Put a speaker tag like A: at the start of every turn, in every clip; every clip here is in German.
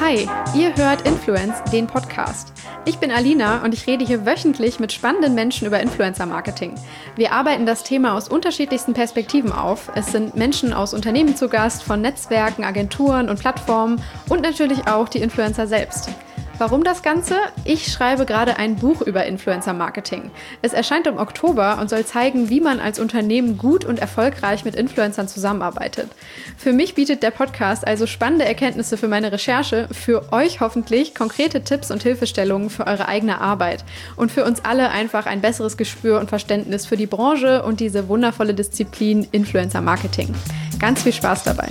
A: Hi, ihr hört Influence, den Podcast. Ich bin Alina und ich rede hier wöchentlich mit spannenden Menschen über Influencer-Marketing. Wir arbeiten das Thema aus unterschiedlichsten Perspektiven auf. Es sind Menschen aus Unternehmen zu Gast, von Netzwerken, Agenturen und Plattformen und natürlich auch die Influencer selbst. Warum das Ganze? Ich schreibe gerade ein Buch über Influencer-Marketing. Es erscheint im Oktober und soll zeigen, wie man als Unternehmen gut und erfolgreich mit Influencern zusammenarbeitet. Für mich bietet der Podcast also spannende Erkenntnisse für meine Recherche, für euch hoffentlich konkrete Tipps und Hilfestellungen für eure eigene Arbeit und für uns alle einfach ein besseres Gespür und Verständnis für die Branche und diese wundervolle Disziplin Influencer-Marketing. Ganz viel Spaß dabei.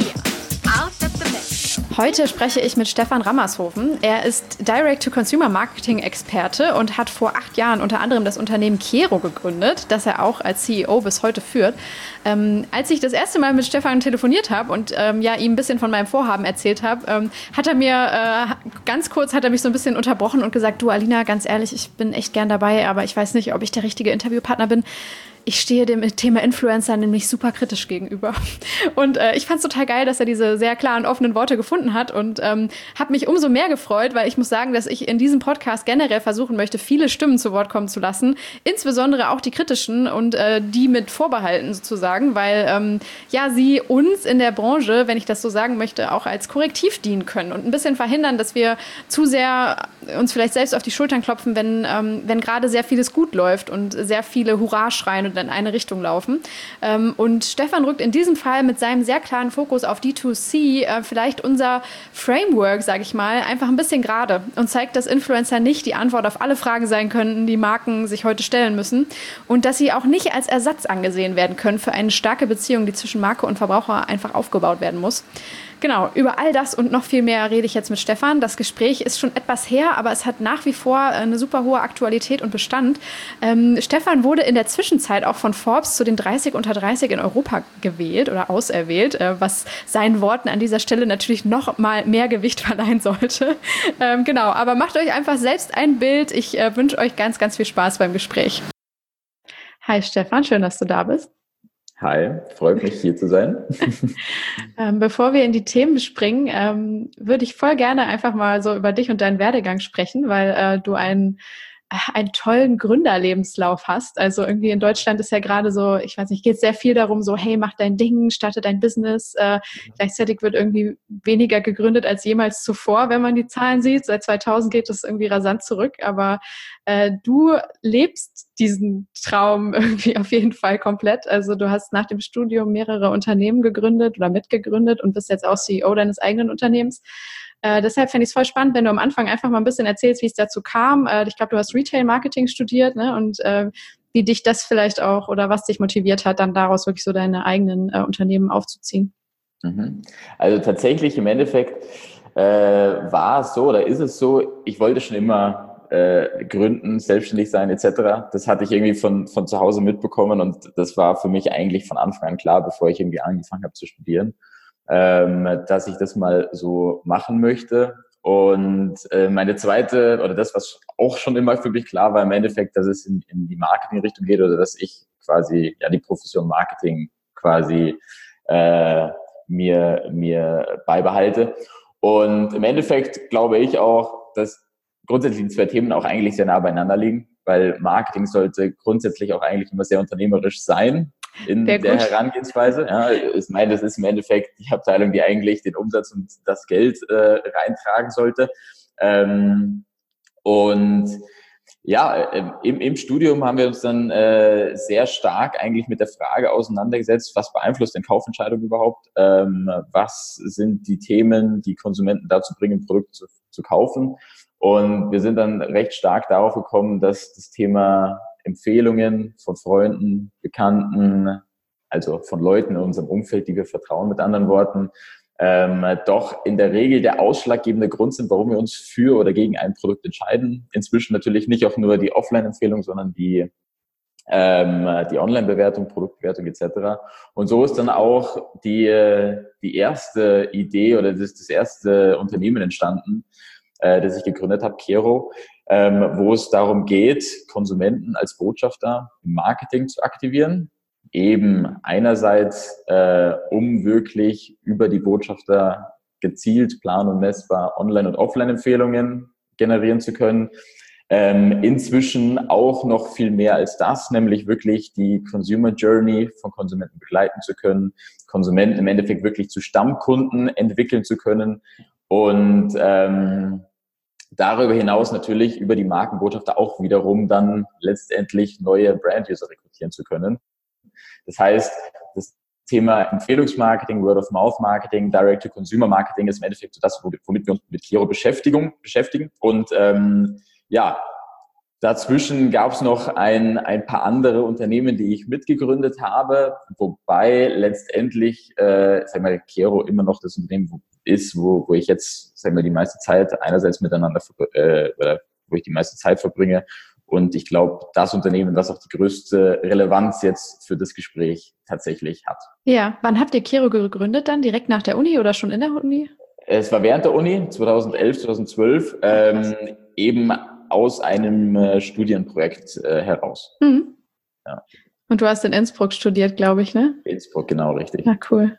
A: Heute spreche ich mit Stefan Rammershofen. Er ist Direct-to-Consumer-Marketing-Experte und hat vor 8 Jahren unter anderem das Unternehmen Kero gegründet, das er auch als CEO bis heute führt. Als ich das erste Mal mit Stefan telefoniert habe und ihm ein bisschen von meinem Vorhaben erzählt habe, hat er mich so ein bisschen unterbrochen und gesagt, du Alina, ganz ehrlich, ich bin echt gern dabei, aber ich weiß nicht, ob ich der richtige Interviewpartner bin. Ich stehe dem Thema Influencer nämlich super kritisch gegenüber. Und ich fand es total geil, dass er diese sehr klaren, offenen Worte gefunden hat und habe mich umso mehr gefreut, weil ich muss sagen, dass ich in diesem Podcast generell versuchen möchte, viele Stimmen zu Wort kommen zu lassen, insbesondere auch die kritischen und die mit Vorbehalten sozusagen, weil sie uns in der Branche, wenn ich das so sagen möchte, auch als Korrektiv dienen können und ein bisschen verhindern, dass wir zu sehr uns vielleicht selbst auf die Schultern klopfen, wenn gerade sehr vieles gut läuft und sehr viele Hurra schreien und in eine Richtung laufen. Und Stefan rückt in diesem Fall mit seinem sehr klaren Fokus auf D2C vielleicht unser Framework, sage ich mal, einfach ein bisschen gerade und zeigt, dass Influencer nicht die Antwort auf alle Fragen sein können, die Marken sich heute stellen müssen und dass sie auch nicht als Ersatz angesehen werden können für eine starke Beziehung, die zwischen Marke und Verbraucher einfach aufgebaut werden muss. Genau, über all das und noch viel mehr rede ich jetzt mit Stefan. Das Gespräch ist schon etwas her, aber es hat nach wie vor eine super hohe Aktualität und Bestand. Stefan wurde in der Zwischenzeit auch von Forbes zu den 30 unter 30 in Europa gewählt oder auserwählt, was seinen Worten an dieser Stelle natürlich noch mal mehr Gewicht verleihen sollte. Genau, aber macht euch einfach selbst ein Bild. Ich wünsche euch ganz, ganz viel Spaß beim Gespräch. Hi Stefan, schön, dass du da bist.
B: Hi, freut mich, hier zu sein.
A: Bevor wir in die Themen springen, würde ich voll gerne einfach mal so über dich und deinen Werdegang sprechen, weil du einen tollen Gründerlebenslauf hast. Also irgendwie in Deutschland ist ja gerade so, ich weiß nicht, geht sehr viel darum, so hey, mach dein Ding, starte dein Business. Gleichzeitig wird irgendwie weniger gegründet als jemals zuvor, wenn man die Zahlen sieht. Seit 2000 geht das irgendwie rasant zurück, aber du lebst diesen Traum irgendwie auf jeden Fall komplett. Also du hast nach dem Studium mehrere Unternehmen gegründet oder mitgegründet und bist jetzt auch CEO deines eigenen Unternehmens. Deshalb fände ich es voll spannend, wenn du am Anfang einfach mal ein bisschen erzählst, wie es dazu kam. Ich glaube, du hast Retail-Marketing studiert, ne? Und wie dich das vielleicht auch oder was dich motiviert hat, dann daraus wirklich so deine eigenen Unternehmen aufzuziehen.
B: Also tatsächlich im Endeffekt war es so oder ist es so, ich wollte schon immer gründen, selbstständig sein etc. Das hatte ich irgendwie von zu Hause mitbekommen und das war für mich eigentlich von Anfang an klar, bevor ich irgendwie angefangen habe zu studieren, dass ich das mal so machen möchte. Und meine zweite, oder das, was auch schon immer für mich klar war, im Endeffekt, dass es in die Marketing-Richtung geht oder dass ich quasi die Profession Marketing quasi mir beibehalte. Und im Endeffekt glaube ich auch, dass grundsätzlich die 2 Themen auch eigentlich sehr nah beieinander liegen, weil Marketing sollte grundsätzlich auch eigentlich immer sehr unternehmerisch sein in der Herangehensweise. Ja, ich meine, das ist im Endeffekt die Abteilung, die eigentlich den Umsatz und das Geld reintragen sollte. Im Studium haben wir uns dann sehr stark eigentlich mit der Frage auseinandergesetzt, was beeinflusst denn Kaufentscheidungen überhaupt? Was sind die Themen, die Konsumenten dazu bringen, Produkte zu kaufen? Und wir sind dann recht stark darauf gekommen, dass das Thema Empfehlungen von Freunden, Bekannten, also von Leuten in unserem Umfeld, die wir vertrauen, mit anderen Worten, doch in der Regel der ausschlaggebende Grund sind, warum wir uns für oder gegen ein Produkt entscheiden. Inzwischen natürlich nicht auch nur die Offline-Empfehlung, sondern die Online-Bewertung, Produktbewertung etc. Und so ist dann auch die erste Idee oder das erste Unternehmen entstanden, das ich gegründet habe, Kero, wo es darum geht, Konsumenten als Botschafter im Marketing zu aktivieren. Eben einerseits, um wirklich über die Botschafter gezielt, plan- und messbar Online- und Offline-Empfehlungen generieren zu können. Inzwischen auch noch viel mehr als das, nämlich wirklich die Consumer Journey von Konsumenten begleiten zu können, Konsumenten im Endeffekt wirklich zu Stammkunden entwickeln zu können und darüber hinaus natürlich über die Markenbotschafter auch wiederum dann letztendlich neue Brand-User rekrutieren zu können. Das heißt, das Thema Empfehlungsmarketing, Word-of-Mouth-Marketing, Direct-to-Consumer-Marketing ist im Endeffekt so das, womit wir uns mit Kero beschäftigen. Und dazwischen gab es noch ein paar andere Unternehmen, die ich mitgegründet habe, wobei letztendlich, Kero immer noch das Unternehmen ist, wo ich jetzt, die meiste Zeit einerseits miteinander, wo ich die meiste Zeit verbringe. Und ich glaube, das Unternehmen, das auch die größte Relevanz jetzt für das Gespräch tatsächlich hat.
A: Ja, wann habt ihr Kero gegründet dann? Direkt nach der Uni oder schon in der Uni?
B: Es war während der Uni, 2011, 2012, eben aus einem Studienprojekt heraus.
A: Mhm. Ja. Und du hast in Innsbruck studiert, glaube ich, ne?
B: Innsbruck, genau, richtig.
A: Na, cool.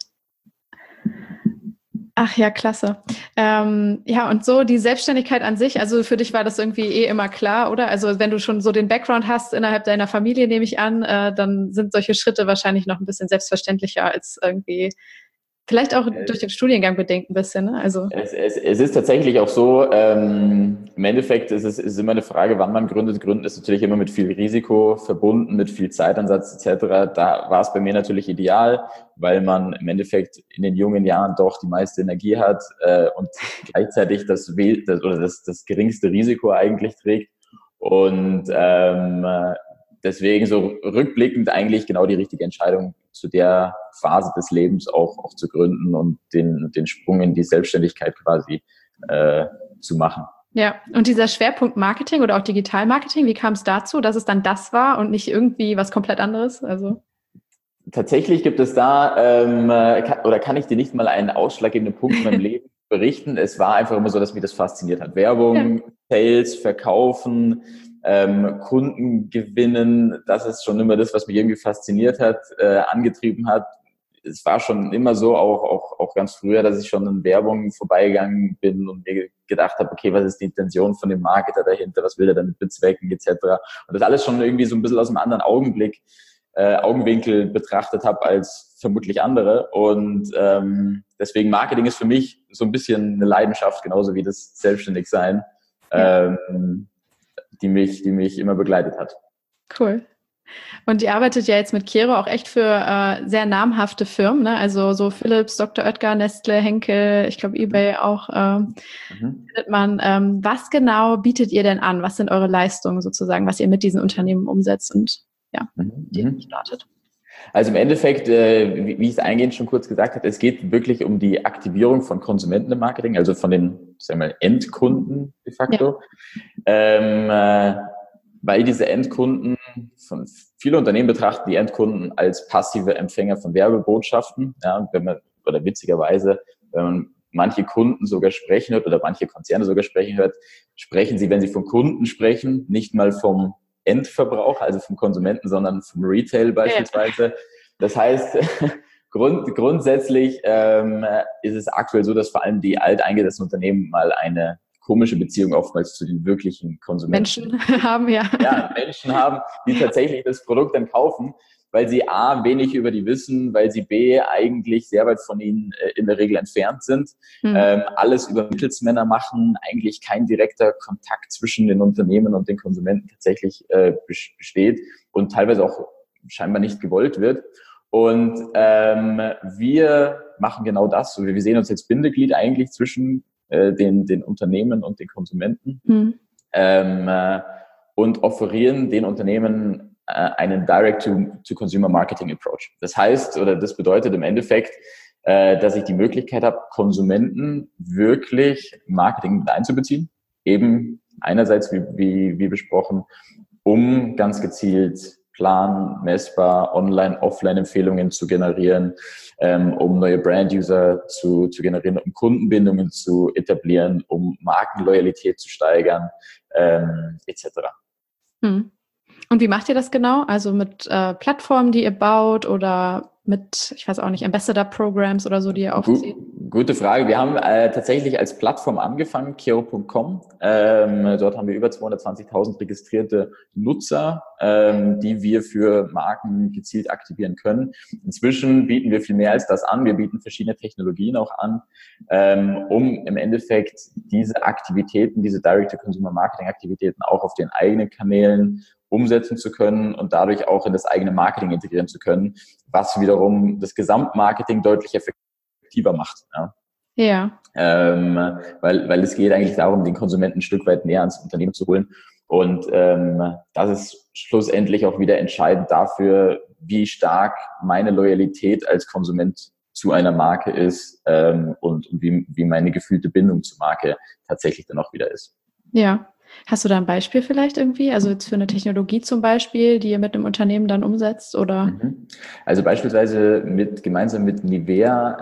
A: Ach ja, klasse. Ja, und so die Selbstständigkeit an sich, also für dich war das irgendwie immer klar, oder? Also wenn du schon so den Background hast innerhalb deiner Familie, nehme ich an, dann sind solche Schritte wahrscheinlich noch ein bisschen selbstverständlicher als irgendwie, vielleicht auch durch den Studiengang bedingt ein bisschen, ne? Also
B: es ist tatsächlich auch so, im Endeffekt ist es immer eine Frage, wann man gründet. Gründen ist natürlich immer mit viel Risiko verbunden, mit viel Zeitansatz etc. Da war es bei mir natürlich ideal, weil man im Endeffekt in den jungen Jahren doch die meiste Energie hat und gleichzeitig das geringste Risiko eigentlich trägt. Und deswegen so rückblickend eigentlich genau die richtige Entscheidung, zu der Phase des Lebens auch zu gründen und den Sprung in die Selbstständigkeit quasi zu machen.
A: Ja, und dieser Schwerpunkt Marketing oder auch Digitalmarketing, wie kam es dazu, dass es dann das war und nicht irgendwie was komplett anderes? Also
B: tatsächlich gibt es da, kann ich dir nicht mal einen ausschlaggebenden Punkt in meinem Leben berichten. Es war einfach immer so, dass mich das fasziniert hat. Werbung, Sales, Verkaufen, Kunden gewinnen, das ist schon immer das, was mich irgendwie fasziniert hat, angetrieben hat. Es war schon immer so, auch ganz früher, dass ich schon in Werbung vorbeigegangen bin und mir gedacht habe, okay, was ist die Intention von dem Marketer dahinter, was will er damit bezwecken, etc. Und das alles schon irgendwie so ein bisschen aus einem anderen Augenwinkel betrachtet habe als vermutlich andere. Und deswegen Marketing ist für mich so ein bisschen eine Leidenschaft, genauso wie das Selbstständigsein, die mich immer begleitet hat.
A: Cool. Und ihr arbeitet ja jetzt mit Kero auch echt für sehr namhafte Firmen, ne? Also so Philips, Dr. Oetker, Nestle, Henkel, ich glaube eBay auch findet man. Was genau bietet ihr denn an? Was sind eure Leistungen sozusagen, was ihr mit diesen Unternehmen umsetzt und startet?
B: Also im Endeffekt, wie ich es eingehend schon kurz gesagt habe, es geht wirklich um die Aktivierung von Konsumenten im Marketing, also von den, sagen wir mal, Endkunden de facto. Ja. Weil diese Endkunden, viele Unternehmen betrachten die Endkunden als passive Empfänger von Werbebotschaften. Ja, witzigerweise, wenn man manche Kunden sogar sprechen hört oder manche Konzerne sogar sprechen hört, sprechen sie, wenn sie von Kunden sprechen, nicht mal vom Endverbrauch, also vom Konsumenten, sondern vom Retail beispielsweise. Ja. Das heißt, grundsätzlich ist es aktuell so, dass vor allem die alteingesessenen Unternehmen mal eine komische Beziehung oftmals zu den wirklichen Konsumenten.
A: Menschen haben,
B: Ja, Menschen haben, die tatsächlich das Produkt dann kaufen, weil sie A, wenig über die wissen, weil sie B, eigentlich sehr weit von ihnen in der Regel entfernt sind, alles über Mittelsmänner machen, eigentlich kein direkter Kontakt zwischen den Unternehmen und den Konsumenten tatsächlich besteht und teilweise auch scheinbar nicht gewollt wird. Und wir machen genau das. Wir sehen uns jetzt Bindeglied eigentlich zwischen den Unternehmen und den Konsumenten und offerieren den Unternehmen einen Direct-to-Consumer-Marketing-Approach. Das heißt, oder das bedeutet im Endeffekt, dass ich die Möglichkeit habe, Konsumenten wirklich Marketing mit einzubeziehen. Eben einerseits, wie besprochen, um ganz gezielt messbar, Online-, Offline-Empfehlungen zu generieren, um neue Brand-User zu generieren, um Kundenbindungen zu etablieren, um Markenloyalität zu steigern, etc.
A: Und wie macht ihr das genau? Also mit Plattformen, die ihr baut oder mit, ich weiß auch nicht, Ambassador-Programs oder so, die ihr aufzieht?
B: Gute Frage. Wir haben tatsächlich als Plattform angefangen, Kero.com. Dort haben wir über 220.000 registrierte Nutzer, die wir für Marken gezielt aktivieren können. Inzwischen bieten wir viel mehr als das an. Wir bieten verschiedene Technologien auch an, um im Endeffekt diese Aktivitäten, diese Direct-to-Consumer-Marketing-Aktivitäten auch auf den eigenen Kanälen umsetzen zu können und dadurch auch in das eigene Marketing integrieren zu können, was wiederum das Gesamtmarketing deutlich effektiver macht. Ja.
A: Ja.
B: Weil es geht eigentlich darum, den Konsumenten ein Stück weit näher ans Unternehmen zu holen. Und das ist schlussendlich auch wieder entscheidend dafür, wie stark meine Loyalität als Konsument zu einer Marke ist und wie meine gefühlte Bindung zur Marke tatsächlich dann auch wieder ist.
A: Ja. Hast du da ein Beispiel vielleicht irgendwie? Also jetzt für eine Technologie zum Beispiel, die ihr mit einem Unternehmen dann umsetzt, oder?
B: Also beispielsweise gemeinsam mit Nivea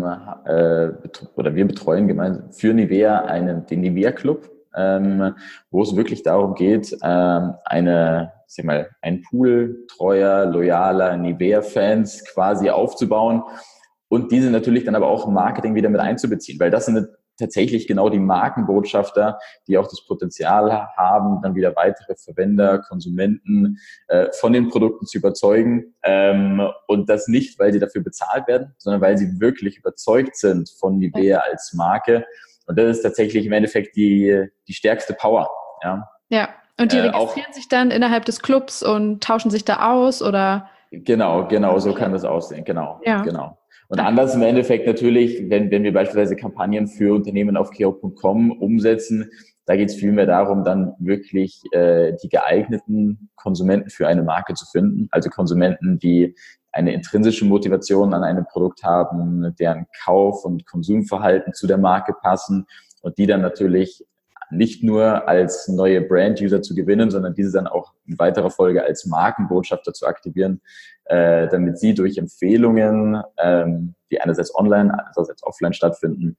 B: oder wir betreuen gemeinsam für Nivea den Nivea Club, wo es wirklich darum geht, ein Pool treuer, loyaler Nivea-Fans quasi aufzubauen und diese natürlich dann aber auch im Marketing wieder mit einzubeziehen, weil das sind tatsächlich genau die Markenbotschafter, die auch das Potenzial haben, dann wieder weitere Verwender, Konsumenten von den Produkten zu überzeugen. Und das nicht, weil sie dafür bezahlt werden, sondern weil sie wirklich überzeugt sind von Nivea als Marke. Und das ist tatsächlich im Endeffekt die stärkste Power. Ja,
A: ja. Und die registrieren sich dann innerhalb des Clubs und tauschen sich da aus, oder?
B: Genau, so kann das aussehen. Genau. Und
A: Okay.
B: anders im Endeffekt natürlich, wenn wir beispielsweise Kampagnen für Unternehmen auf Kero.com umsetzen, da geht es vielmehr darum, dann wirklich die geeigneten Konsumenten für eine Marke zu finden. Also Konsumenten, die eine intrinsische Motivation an einem Produkt haben, deren Kauf- und Konsumverhalten zu der Marke passen und die dann natürlich nicht nur als neue Brand-User zu gewinnen, sondern diese dann auch in weiterer Folge als Markenbotschafter zu aktivieren, damit sie durch Empfehlungen, die einerseits online, andererseits offline stattfinden,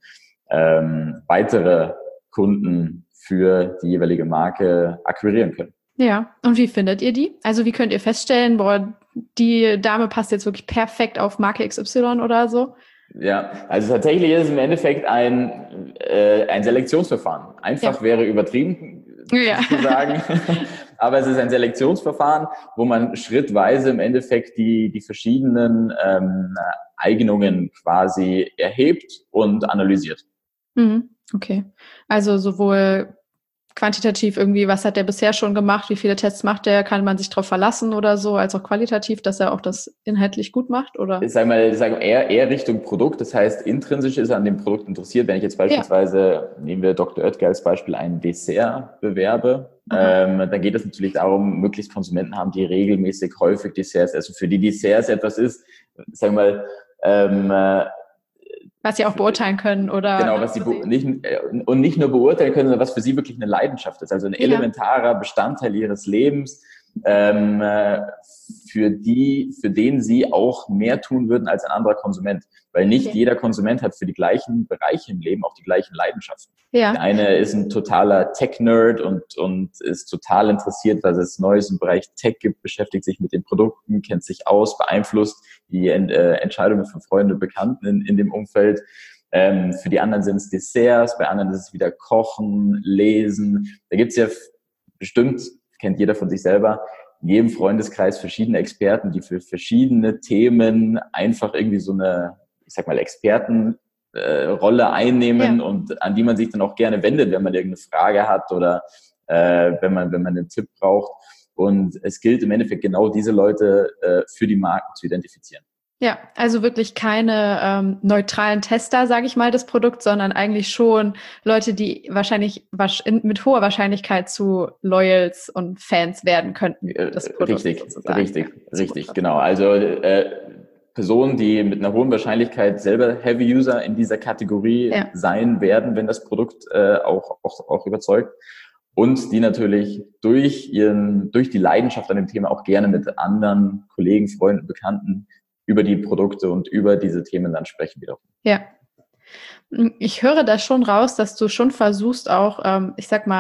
B: weitere Kunden für die jeweilige Marke akquirieren können.
A: Ja, und wie findet ihr die? Also wie könnt ihr feststellen, boah, die Dame passt jetzt wirklich perfekt auf Marke XY oder so?
B: Ja, also tatsächlich ist es im Endeffekt ein Selektionsverfahren. Einfach wäre übertrieben zu sagen, aber es ist ein Selektionsverfahren, wo man schrittweise im Endeffekt die verschiedenen Eignungen quasi erhebt und analysiert.
A: Okay, also sowohl quantitativ irgendwie, was hat der bisher schon gemacht, wie viele Tests macht der, kann man sich darauf verlassen oder so, als auch qualitativ, dass er auch das inhaltlich gut macht, oder?
B: Ich sage eher Richtung Produkt, das heißt, intrinsisch ist er an dem Produkt interessiert. Wenn ich jetzt beispielsweise, nehmen wir Dr. Oetker als Beispiel, ein Dessert bewerbe, dann geht es natürlich darum, möglichst Konsumenten haben, die regelmäßig häufig Desserts, also für die Desserts etwas ist, sagen wir mal,
A: was sie auch beurteilen können, oder?
B: Genau, was sie nicht nur beurteilen können, sondern was für sie wirklich eine Leidenschaft ist. Also ein elementarer Bestandteil ihres Lebens, für den sie auch mehr tun würden als ein anderer Konsument. Weil nicht jeder Konsument hat für die gleichen Bereiche im Leben auch die gleichen Leidenschaften. Ja. Der eine ist ein totaler Tech-Nerd und ist total interessiert, was es Neues im Bereich Tech gibt, beschäftigt sich mit den Produkten, kennt sich aus, beeinflusst die Entscheidungen von Freunden und Bekannten in dem Umfeld. Für die anderen sind es Desserts, bei anderen ist es wieder Kochen, Lesen. Da gibt's ja bestimmt, kennt jeder von sich selber, in jedem Freundeskreis verschiedene Experten, die für verschiedene Themen einfach irgendwie so eine, ich sag mal, Expertenrolle einnehmen und an die man sich dann auch gerne wendet, wenn man irgendeine Frage hat oder wenn man einen Tipp braucht. Und es gilt im Endeffekt genau diese Leute für die Marken zu identifizieren.
A: Ja, also wirklich keine neutralen Tester, sage ich mal, des Produkts, sondern eigentlich schon Leute, die wahrscheinlich mit hoher Wahrscheinlichkeit zu Loyals und Fans werden könnten des Produkts.
B: Richtig, genau. Also Personen, die mit einer hohen Wahrscheinlichkeit selber Heavy User in dieser Kategorie sein werden, wenn das Produkt auch überzeugt. Und die natürlich durch die Leidenschaft an dem Thema auch gerne mit anderen Kollegen, Freunden, Bekannten über die Produkte und über diese Themen dann sprechen wiederum.
A: Ja. Ich höre da schon raus, dass du schon versuchst auch, ich sag mal,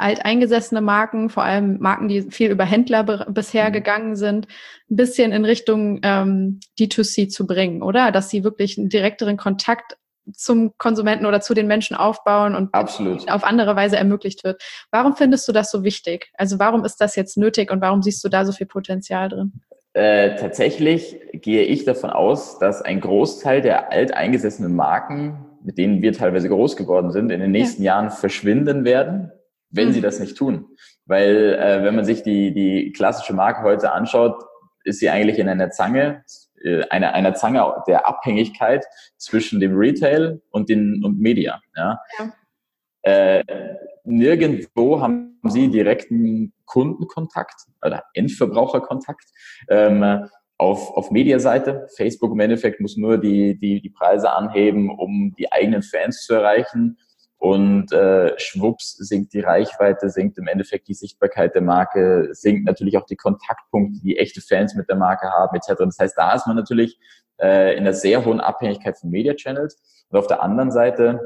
A: alteingesessene Marken, vor allem Marken, die viel über Händler bisher gegangen sind, ein bisschen in Richtung D2C zu bringen, oder? Dass sie wirklich einen direkteren Kontakt zum Konsumenten oder zu den Menschen aufbauen und
B: Absolut.
A: auf andere Weise ermöglicht wird. Warum findest du das so wichtig? Also warum ist das jetzt nötig und warum siehst du da so viel Potenzial drin?
B: Tatsächlich gehe ich davon aus, dass ein Großteil der alteingesessenen Marken, mit denen wir teilweise groß geworden sind, in den nächsten Jahren verschwinden werden, wenn sie das nicht tun. Weil wenn man sich die klassische Marke heute anschaut, ist sie eigentlich in einer Zange, einer Zange der Abhängigkeit zwischen dem Retail und Media. Ja. Nirgendwo haben sie direkten Kundenkontakt oder Endverbraucherkontakt. Auf Mediaseite, Facebook im Endeffekt muss nur die Preise anheben, um die eigenen Fans zu erreichen. Und schwupps sinkt die Reichweite, sinkt im Endeffekt die Sichtbarkeit der Marke, sinkt natürlich auch die Kontaktpunkte, die echte Fans mit der Marke haben, etc. Das heißt, da ist man natürlich in einer sehr hohen Abhängigkeit von Media-Channels. Und auf der anderen Seite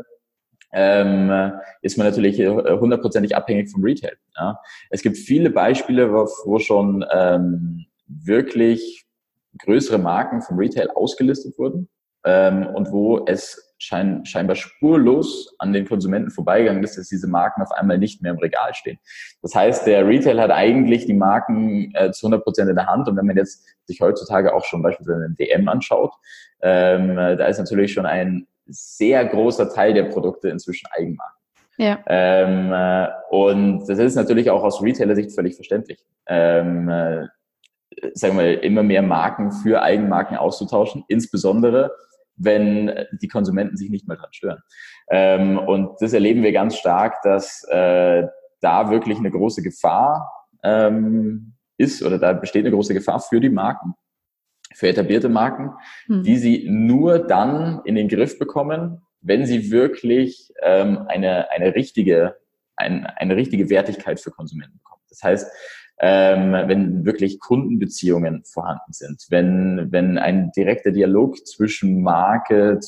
B: ist man natürlich 100%ig abhängig vom Retail. Ja. Es gibt viele Beispiele, wo schon wirklich größere Marken vom Retail ausgelistet wurden und wo es scheinbar spurlos an den Konsumenten vorbeigegangen ist, dass diese Marken auf einmal nicht mehr im Regal stehen. Das heißt, der Retail hat eigentlich die Marken zu 100% in der Hand. Und wenn man jetzt sich heutzutage auch schon beispielsweise einen DM anschaut, da ist natürlich schon ein sehr großer Teil der Produkte inzwischen Eigenmarken. Ja. Und das ist natürlich auch aus Retailer-Sicht völlig verständlich. Sagen wir, immer mehr Marken für Eigenmarken auszutauschen, insbesondere wenn die Konsumenten sich nicht mehr dran stören. Und das erleben wir ganz stark, dass da wirklich eine große Gefahr ist, oder da besteht eine große Gefahr für die Marken, für etablierte Marken, die sie nur dann in den Griff bekommen, wenn sie wirklich eine richtige Wertigkeit für Konsumenten bekommen. Das heißt, wenn wirklich Kundenbeziehungen vorhanden sind, wenn ein direkter Dialog zwischen Marke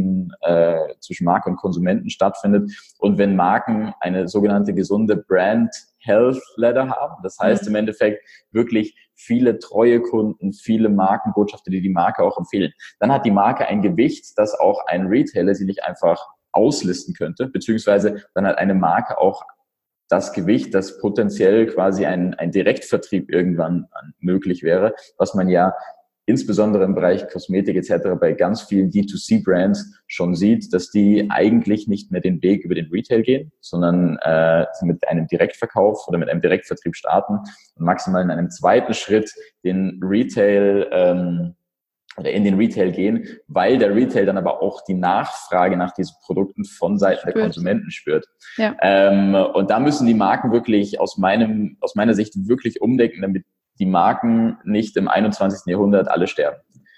B: und Konsumenten stattfindet und wenn Marken eine sogenannte gesunde Brand Health Ladder haben, das heißt im Endeffekt wirklich viele treue Kunden, viele Markenbotschafter, die Marke auch empfehlen, dann hat die Marke ein Gewicht, das auch ein Retailer sie nicht einfach auslisten könnte, beziehungsweise dann hat eine Marke auch das Gewicht, das potenziell quasi ein Direktvertrieb irgendwann möglich wäre, was man ja insbesondere im Bereich Kosmetik etc. bei ganz vielen D2C-Brands schon sieht, dass die eigentlich nicht mehr den Weg über den Retail gehen, sondern mit einem Direktverkauf oder mit einem Direktvertrieb starten und maximal in einem zweiten Schritt den Retail oder in den Retail gehen, weil der Retail dann aber auch die Nachfrage nach diesen Produkten von Seiten der Konsumenten spürt. Ja. Und da müssen die Marken wirklich aus meiner Sicht wirklich umdenken, damit die Marken nicht im 21. Jahrhundert alle sterben.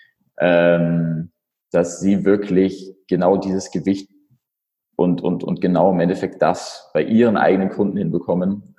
B: Dass sie wirklich genau dieses Gewicht und genau im Endeffekt das bei ihren eigenen Kunden hinbekommen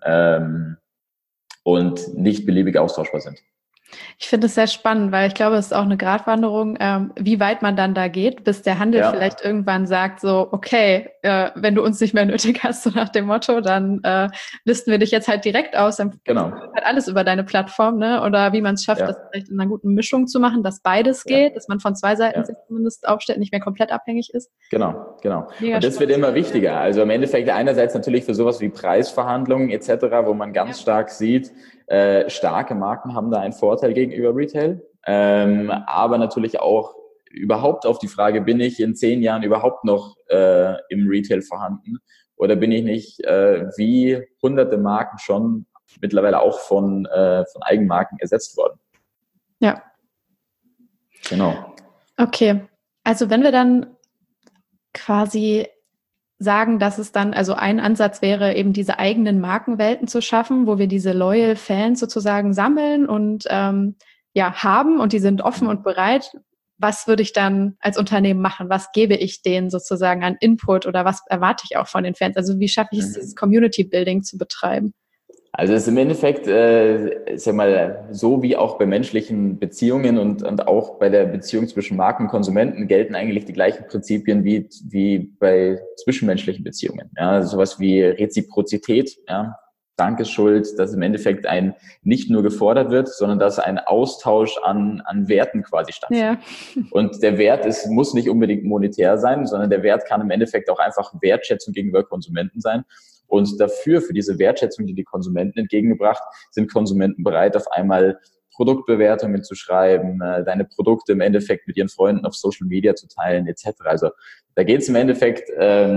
B: und nicht beliebig austauschbar sind.
A: Ich finde es sehr spannend, weil ich glaube, es ist auch eine Gratwanderung, wie weit man dann da geht, bis der Handel vielleicht irgendwann sagt, so, okay, wenn du uns nicht mehr nötig hast, so nach dem Motto, dann listen wir dich jetzt halt direkt aus, dann halt alles über deine Plattform, ne? Oder wie man es schafft, das vielleicht in einer guten Mischung zu machen, dass beides geht, dass man von zwei Seiten sich zumindest aufstellt, nicht mehr komplett abhängig ist.
B: Genau. Mega und das wird immer wichtiger. Also im Endeffekt einerseits natürlich für sowas wie Preisverhandlungen etc., wo man ganz stark sieht, starke Marken haben da einen Vorteil gegenüber Retail, aber natürlich auch überhaupt auf die Frage, bin ich in 10 Jahren überhaupt noch im Retail vorhanden oder bin ich nicht wie hunderte Marken schon mittlerweile auch von Eigenmarken ersetzt worden.
A: Ja.
B: Genau.
A: Okay, also wenn wir dann quasi sagen, dass es dann, also ein Ansatz wäre, eben diese eigenen Markenwelten zu schaffen, wo wir diese loyal Fans sozusagen sammeln und haben und die sind offen und bereit. Was würde ich dann als Unternehmen machen? Was gebe ich denen sozusagen an Input oder was erwarte ich auch von den Fans? Also wie schaffe ich es, dieses Community Building zu betreiben?
B: Also es ist im Endeffekt, sag mal, so wie auch bei menschlichen Beziehungen und auch bei der Beziehung zwischen Marken und Konsumenten gelten eigentlich die gleichen Prinzipien wie bei zwischenmenschlichen Beziehungen. Ja, also sowas wie Reziprozität. Ja, Dankesschuld, dass im Endeffekt nicht nur gefordert wird, sondern dass ein Austausch an Werten quasi stattfindet. Ja. Und der Wert muss nicht unbedingt monetär sein, sondern der Wert kann im Endeffekt auch einfach Wertschätzung gegenüber Konsumenten sein. Und für diese Wertschätzung, die Konsumenten entgegengebracht, sind Konsumenten bereit, auf einmal Produktbewertungen zu schreiben, deine Produkte im Endeffekt mit ihren Freunden auf Social Media zu teilen, etc. Also da geht es im Endeffekt,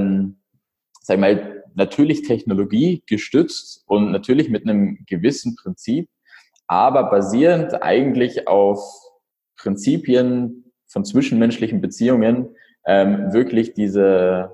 B: sag ich mal, natürlich Technologie gestützt und natürlich mit einem gewissen Prinzip, aber basierend eigentlich auf Prinzipien von zwischenmenschlichen Beziehungen, wirklich diese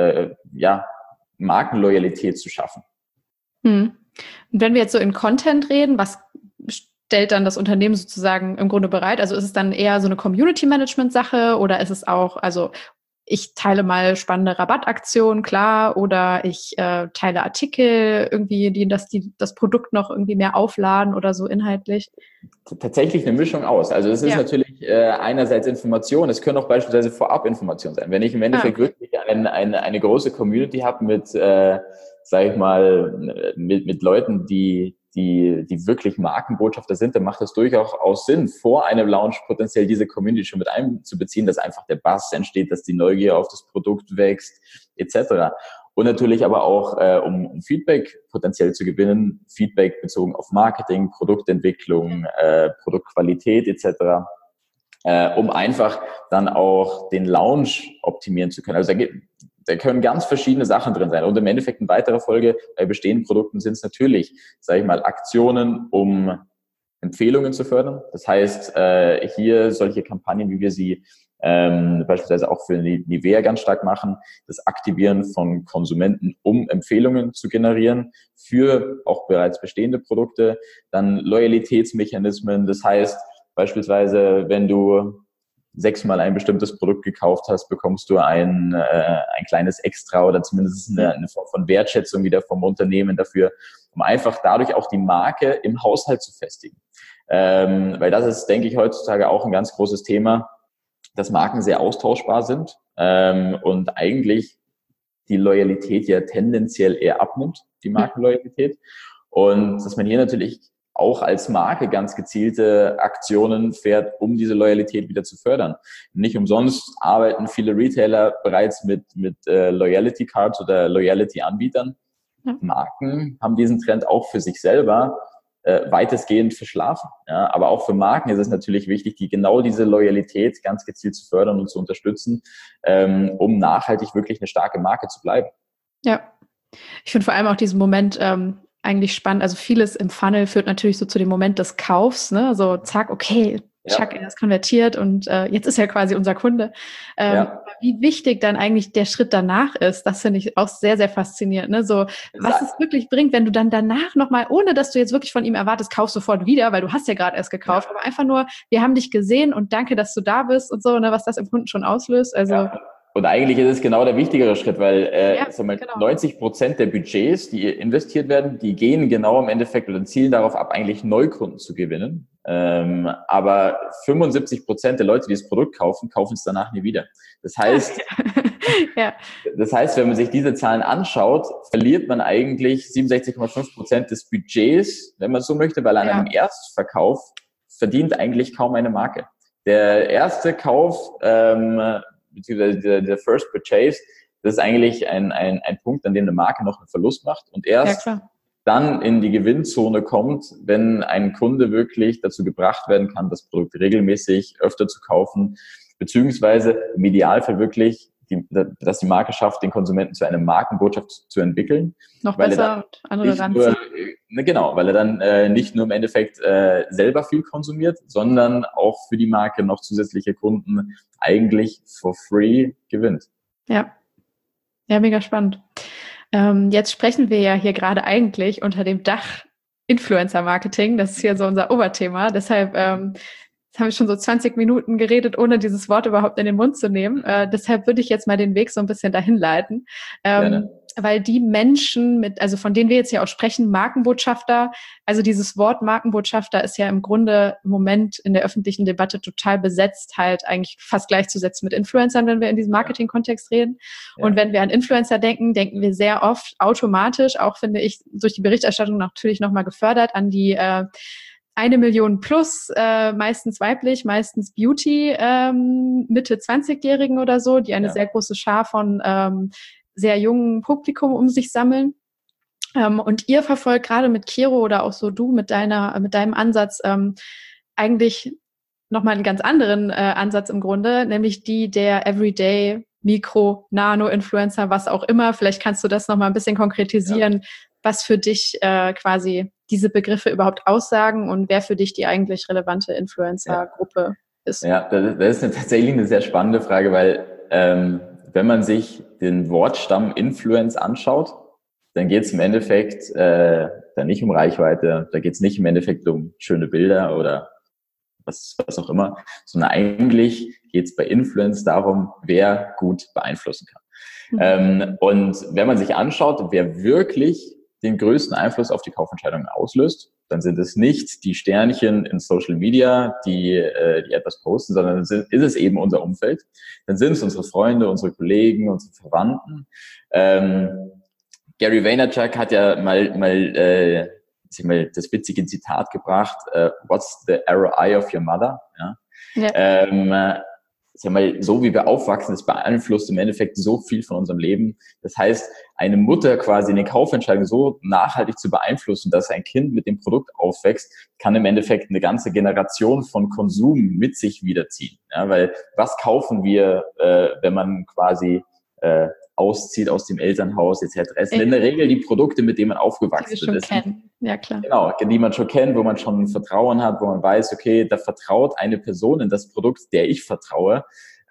B: Markenloyalität zu schaffen.
A: Und wenn wir jetzt so in Content reden, was stellt dann das Unternehmen sozusagen im Grunde bereit? Also ist es dann eher so eine Community-Management-Sache oder ist es auch, also ich teile mal spannende Rabattaktionen, klar, oder ich teile Artikel irgendwie, die das Produkt noch irgendwie mehr aufladen oder so inhaltlich?
B: Tatsächlich eine Mischung aus. Also es ist natürlich einerseits Information, es können auch beispielsweise Vorab-Informationen sein. Wenn ich im Endeffekt wirklich eine große Community habe mit, sage ich mal, mit Leuten, die wirklich Markenbotschafter sind, dann macht das durchaus Sinn, vor einem Launch potenziell diese Community schon mit einzubeziehen, dass einfach der Buzz entsteht, dass die Neugier auf das Produkt wächst, etc. Und natürlich aber auch, um Feedback potenziell zu gewinnen, Feedback bezogen auf Marketing, Produktentwicklung, Produktqualität etc., um einfach dann auch den Launch optimieren zu können. Also da können ganz verschiedene Sachen drin sein. Und im Endeffekt in weiterer Folge bei bestehenden Produkten sind es natürlich, sage ich mal, Aktionen, um Empfehlungen zu fördern. Das heißt, hier solche Kampagnen, wie wir sie beispielsweise auch für Nivea ganz stark machen, das Aktivieren von Konsumenten, um Empfehlungen zu generieren für auch bereits bestehende Produkte. Dann Loyalitätsmechanismen, das heißt beispielsweise, wenn du 6-mal ein bestimmtes Produkt gekauft hast, bekommst du ein kleines Extra oder zumindest eine Form von Wertschätzung wieder vom Unternehmen dafür, um einfach dadurch auch die Marke im Haushalt zu festigen. Weil das ist, denke ich, heutzutage auch ein ganz großes Thema, dass Marken sehr austauschbar sind und eigentlich die Loyalität ja tendenziell eher abnimmt, die Markenloyalität. Und dass man hier natürlich auch als Marke ganz gezielte Aktionen fährt, um diese Loyalität wieder zu fördern. Nicht umsonst arbeiten viele Retailer bereits mit Loyalty Cards oder Loyalty-Anbietern. Ja. Marken haben diesen Trend auch für sich selber weitestgehend verschlafen. Ja, aber auch für Marken ist es natürlich wichtig, genau diese Loyalität ganz gezielt zu fördern und zu unterstützen, um nachhaltig wirklich eine starke Marke zu bleiben.
A: Ja, ich finde vor allem auch diesen Moment eigentlich spannend. Also vieles im Funnel führt natürlich so zu dem Moment des Kaufs, ne? So zack, okay, zack, er ist konvertiert und jetzt ist er quasi unser Kunde. Wie wichtig dann eigentlich der Schritt danach ist, das finde ich auch sehr, sehr faszinierend. Ne? So, was es wirklich bringt, wenn du dann danach nochmal, ohne dass du jetzt wirklich von ihm erwartest, kaufst sofort wieder, weil du hast ja gerade erst gekauft, aber einfach nur, wir haben dich gesehen und danke, dass du da bist und so, ne, was das im Kunden schon auslöst. Also
B: Und eigentlich ist es genau der wichtigere Schritt, weil 90% der Budgets, die investiert werden, die gehen genau im Endeffekt oder zielen darauf ab, eigentlich Neukunden zu gewinnen. Aber 75% der Leute, die das Produkt kaufen, kaufen es danach nie wieder. Das heißt, das heißt, wenn man sich diese Zahlen anschaut, verliert man eigentlich 67,5% des Budgets, wenn man so möchte, weil an einem Erstverkauf verdient eigentlich kaum eine Marke. Der erste Kauf, beziehungsweise der First Purchase, das ist eigentlich ein Punkt, an dem eine Marke noch einen Verlust macht und erst dann in die Gewinnzone kommt, wenn ein Kunde wirklich dazu gebracht werden kann, das Produkt regelmäßig öfter zu kaufen, beziehungsweise im Idealfall wirklich, dass die Marke schafft, den Konsumenten zu einer Markenbotschaft zu entwickeln.
A: Noch besser und andere ranziehen.
B: Genau, weil er dann nicht nur im Endeffekt selber viel konsumiert, sondern auch für die Marke noch zusätzliche Kunden eigentlich for free gewinnt.
A: Ja, mega spannend. Jetzt sprechen wir ja hier gerade eigentlich unter dem Dach Influencer-Marketing. Das ist hier so unser Oberthema. Deshalb jetzt haben wir schon so 20 Minuten geredet, ohne dieses Wort überhaupt in den Mund zu nehmen. Deshalb würde ich jetzt mal den Weg so ein bisschen dahin leiten. weil die Menschen also von denen wir jetzt ja auch sprechen, Markenbotschafter, also dieses Wort Markenbotschafter ist ja im Grunde im Moment in der öffentlichen Debatte total besetzt, halt eigentlich fast gleichzusetzen mit Influencern, wenn wir in diesem Marketing-Kontext reden. Ja. Und wenn wir an Influencer denken, denken wir sehr oft automatisch, auch finde ich durch die Berichterstattung natürlich nochmal gefördert, an die 1 Million plus, meistens weiblich, meistens Beauty, Mitte 20-Jährigen oder so, die eine sehr große Schar von sehr jungen Publikum um sich sammeln. Und ihr verfolgt gerade mit Kero oder auch so du mit deinem Ansatz eigentlich nochmal einen ganz anderen Ansatz im Grunde, nämlich die der Everyday Mikro, Nano-Influencer, was auch immer. Vielleicht kannst du das nochmal ein bisschen konkretisieren, was für dich quasi diese Begriffe überhaupt aussagen und wer für dich die eigentlich relevante Influencer-Gruppe ist.
B: Ja, das ist tatsächlich eine sehr spannende Frage, weil wenn man sich den Wortstamm Influence anschaut, dann geht es im Endeffekt dann nicht um Reichweite, da geht es nicht im Endeffekt um schöne Bilder oder was auch immer, sondern eigentlich geht es bei Influence darum, wer gut beeinflussen kann. Und wenn man sich anschaut, wer wirklich den größten Einfluss auf die Kaufentscheidungen auslöst, dann sind es nicht die Sternchen in Social Media, die etwas posten, sondern ist es eben unser Umfeld. Dann sind es unsere Freunde, unsere Kollegen, unsere Verwandten. Gary Vaynerchuk hat ja mal das witzige Zitat gebracht, what's the ROI of your mother? Ja. So wie wir aufwachsen, das beeinflusst im Endeffekt so viel von unserem Leben. Das heißt, eine Mutter quasi in den Kaufentscheidungen so nachhaltig zu beeinflussen, dass ein Kind mit dem Produkt aufwächst, kann im Endeffekt eine ganze Generation von Konsum mit sich wiederziehen. Ja, weil was kaufen wir, wenn man quasi auszieht aus dem Elternhaus etc. Es sind in der Regel die Produkte, mit denen man aufgewachsen ist. Die wir schon kennen. Ja, klar. Genau, die man schon kennt, wo man schon Vertrauen hat, wo man weiß, okay, da vertraut eine Person in das Produkt, der ich vertraue.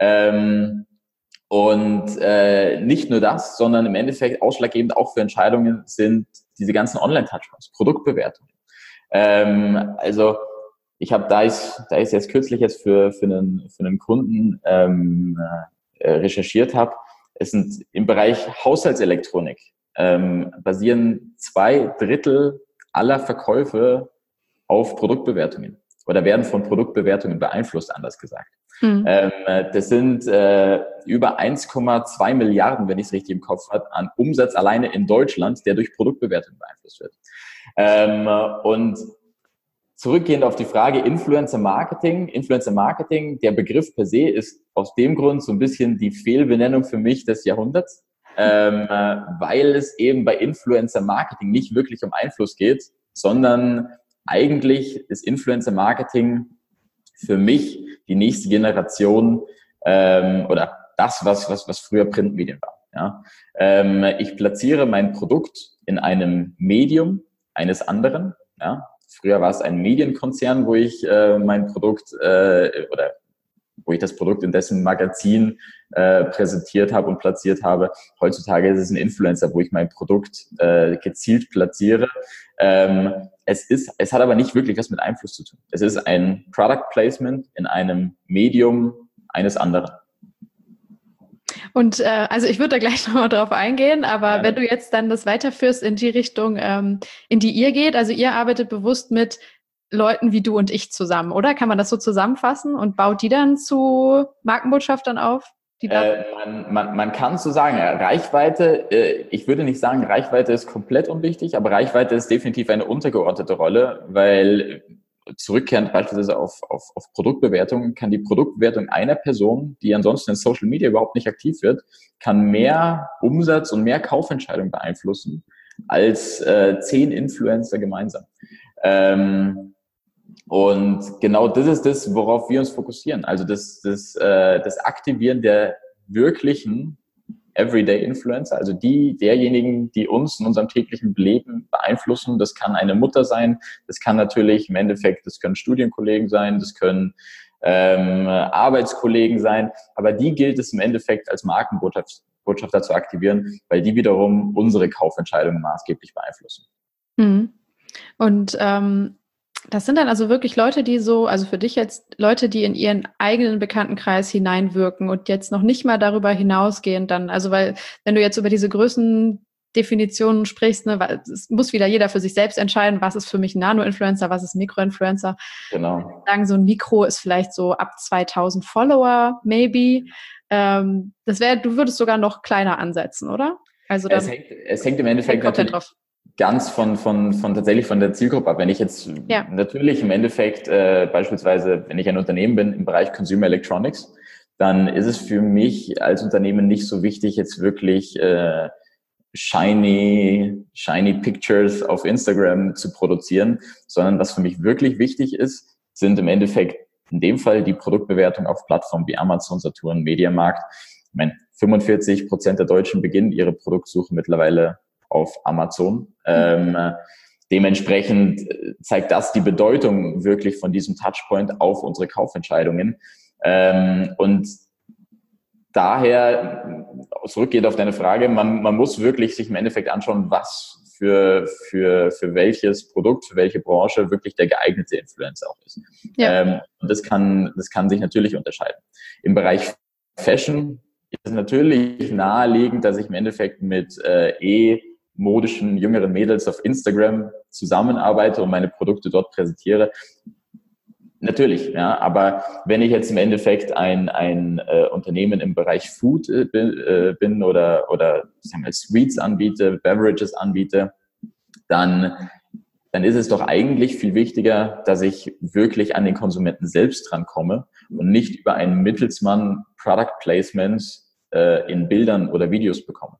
B: Und nicht nur das, sondern im Endeffekt ausschlaggebend auch für Entscheidungen sind diese ganzen Online-Touchpoints, Produktbewertungen. Also ich habe, da ich jetzt kürzlich für einen Kunden recherchiert habe, es sind im Bereich Haushaltselektronik basieren 2/3 aller Verkäufe auf Produktbewertungen oder werden von Produktbewertungen beeinflusst, anders gesagt. Das sind über 1,2 Milliarden, wenn ich es richtig im Kopf habe, an Umsatz alleine in Deutschland, der durch Produktbewertungen beeinflusst wird. Und zurückgehend auf die Frage Influencer Marketing, der Begriff per se ist aus dem Grund so ein bisschen die Fehlbenennung für mich des Jahrhunderts, weil es eben bei Influencer Marketing nicht wirklich um Einfluss geht, sondern eigentlich ist Influencer Marketing für mich die nächste Generation oder das, was früher Printmedien war. Ja? Ich platziere mein Produkt in einem Medium eines anderen, ja. Früher war es ein Medienkonzern, wo ich mein Produkt oder wo ich das Produkt in dessen Magazin präsentiert habe und platziert habe. Heutzutage ist es ein Influencer, wo ich mein Produkt gezielt platziere. Es hat aber nicht wirklich was mit Einfluss zu tun. Es ist ein Product Placement in einem Medium eines anderen.
A: Und also ich würde da gleich nochmal drauf eingehen, aber wenn du jetzt dann das weiterführst in die Richtung, in die ihr geht, also ihr arbeitet bewusst mit Leuten wie du und ich zusammen, oder? Kann man das so zusammenfassen und baut die dann zu Markenbotschaftern auf?
B: Man kann so sagen, Reichweite, ich würde nicht sagen, Reichweite ist komplett unwichtig, aber Reichweite ist definitiv eine untergeordnete Rolle, weil zurückkehrend beispielsweise auf Produktbewertungen, kann die Produktbewertung einer Person, die ansonsten in Social Media überhaupt nicht aktiv wird, kann mehr Umsatz und mehr Kaufentscheidungen beeinflussen als 10 Influencer gemeinsam. Und genau das ist das, worauf wir uns fokussieren. Also das Aktivieren der wirklichen Everyday Influencer, also derjenigen, die uns in unserem täglichen Leben beeinflussen. Das kann eine Mutter sein, das kann natürlich im Endeffekt, das können Studienkollegen sein, das können Arbeitskollegen sein, aber die gilt es im Endeffekt als Markenbotschafter zu aktivieren, weil die wiederum unsere Kaufentscheidungen maßgeblich beeinflussen.
A: Mhm. Und das sind dann also wirklich Leute, also für dich jetzt Leute, die in ihren eigenen Bekanntenkreis hineinwirken und jetzt noch nicht mal darüber hinausgehen dann, also weil wenn du jetzt über diese Definitionen sprichst, ne, weil es muss wieder jeder für sich selbst entscheiden, was ist für mich ein Nano-Influencer, was ist Mikro-Influencer.
B: Genau.
A: Sagen, so ein Mikro ist vielleicht so ab 2000 Follower, maybe. Du würdest sogar noch kleiner ansetzen, oder? Also dann
B: es hängt im Endeffekt natürlich ganz tatsächlich von der Zielgruppe ab. Wenn ich jetzt natürlich im Endeffekt beispielsweise, wenn ich ein Unternehmen bin im Bereich Consumer Electronics, dann ist es für mich als Unternehmen nicht so wichtig, jetzt wirklich shiny Pictures auf Instagram zu produzieren, sondern was für mich wirklich wichtig ist, sind im Endeffekt in dem Fall die Produktbewertung auf Plattformen wie Amazon, Saturn, Mediamarkt. Ich meine, 45% der Deutschen beginnen ihre Produktsuche mittlerweile auf Amazon. Dementsprechend zeigt das die Bedeutung wirklich von diesem Touchpoint auf unsere Kaufentscheidungen. Und daher, zurückgeht auf deine Frage, man muss wirklich sich im Endeffekt anschauen, was für welches Produkt, für welche Branche wirklich der geeignete Influencer auch ist. Ja. Und das kann sich natürlich unterscheiden. Im Bereich Fashion ist es natürlich naheliegend, dass ich im Endeffekt mit modischen jüngeren Mädels auf Instagram zusammenarbeite und meine Produkte dort präsentiere. Natürlich, ja, aber wenn ich jetzt im Endeffekt ein Unternehmen im Bereich Food bin oder sagen wir Sweets anbiete, Beverages anbiete, dann ist es doch eigentlich viel wichtiger, dass ich wirklich an den Konsumenten selbst drankomme und nicht über einen Mittelsmann Product Placement in Bildern oder Videos bekomme.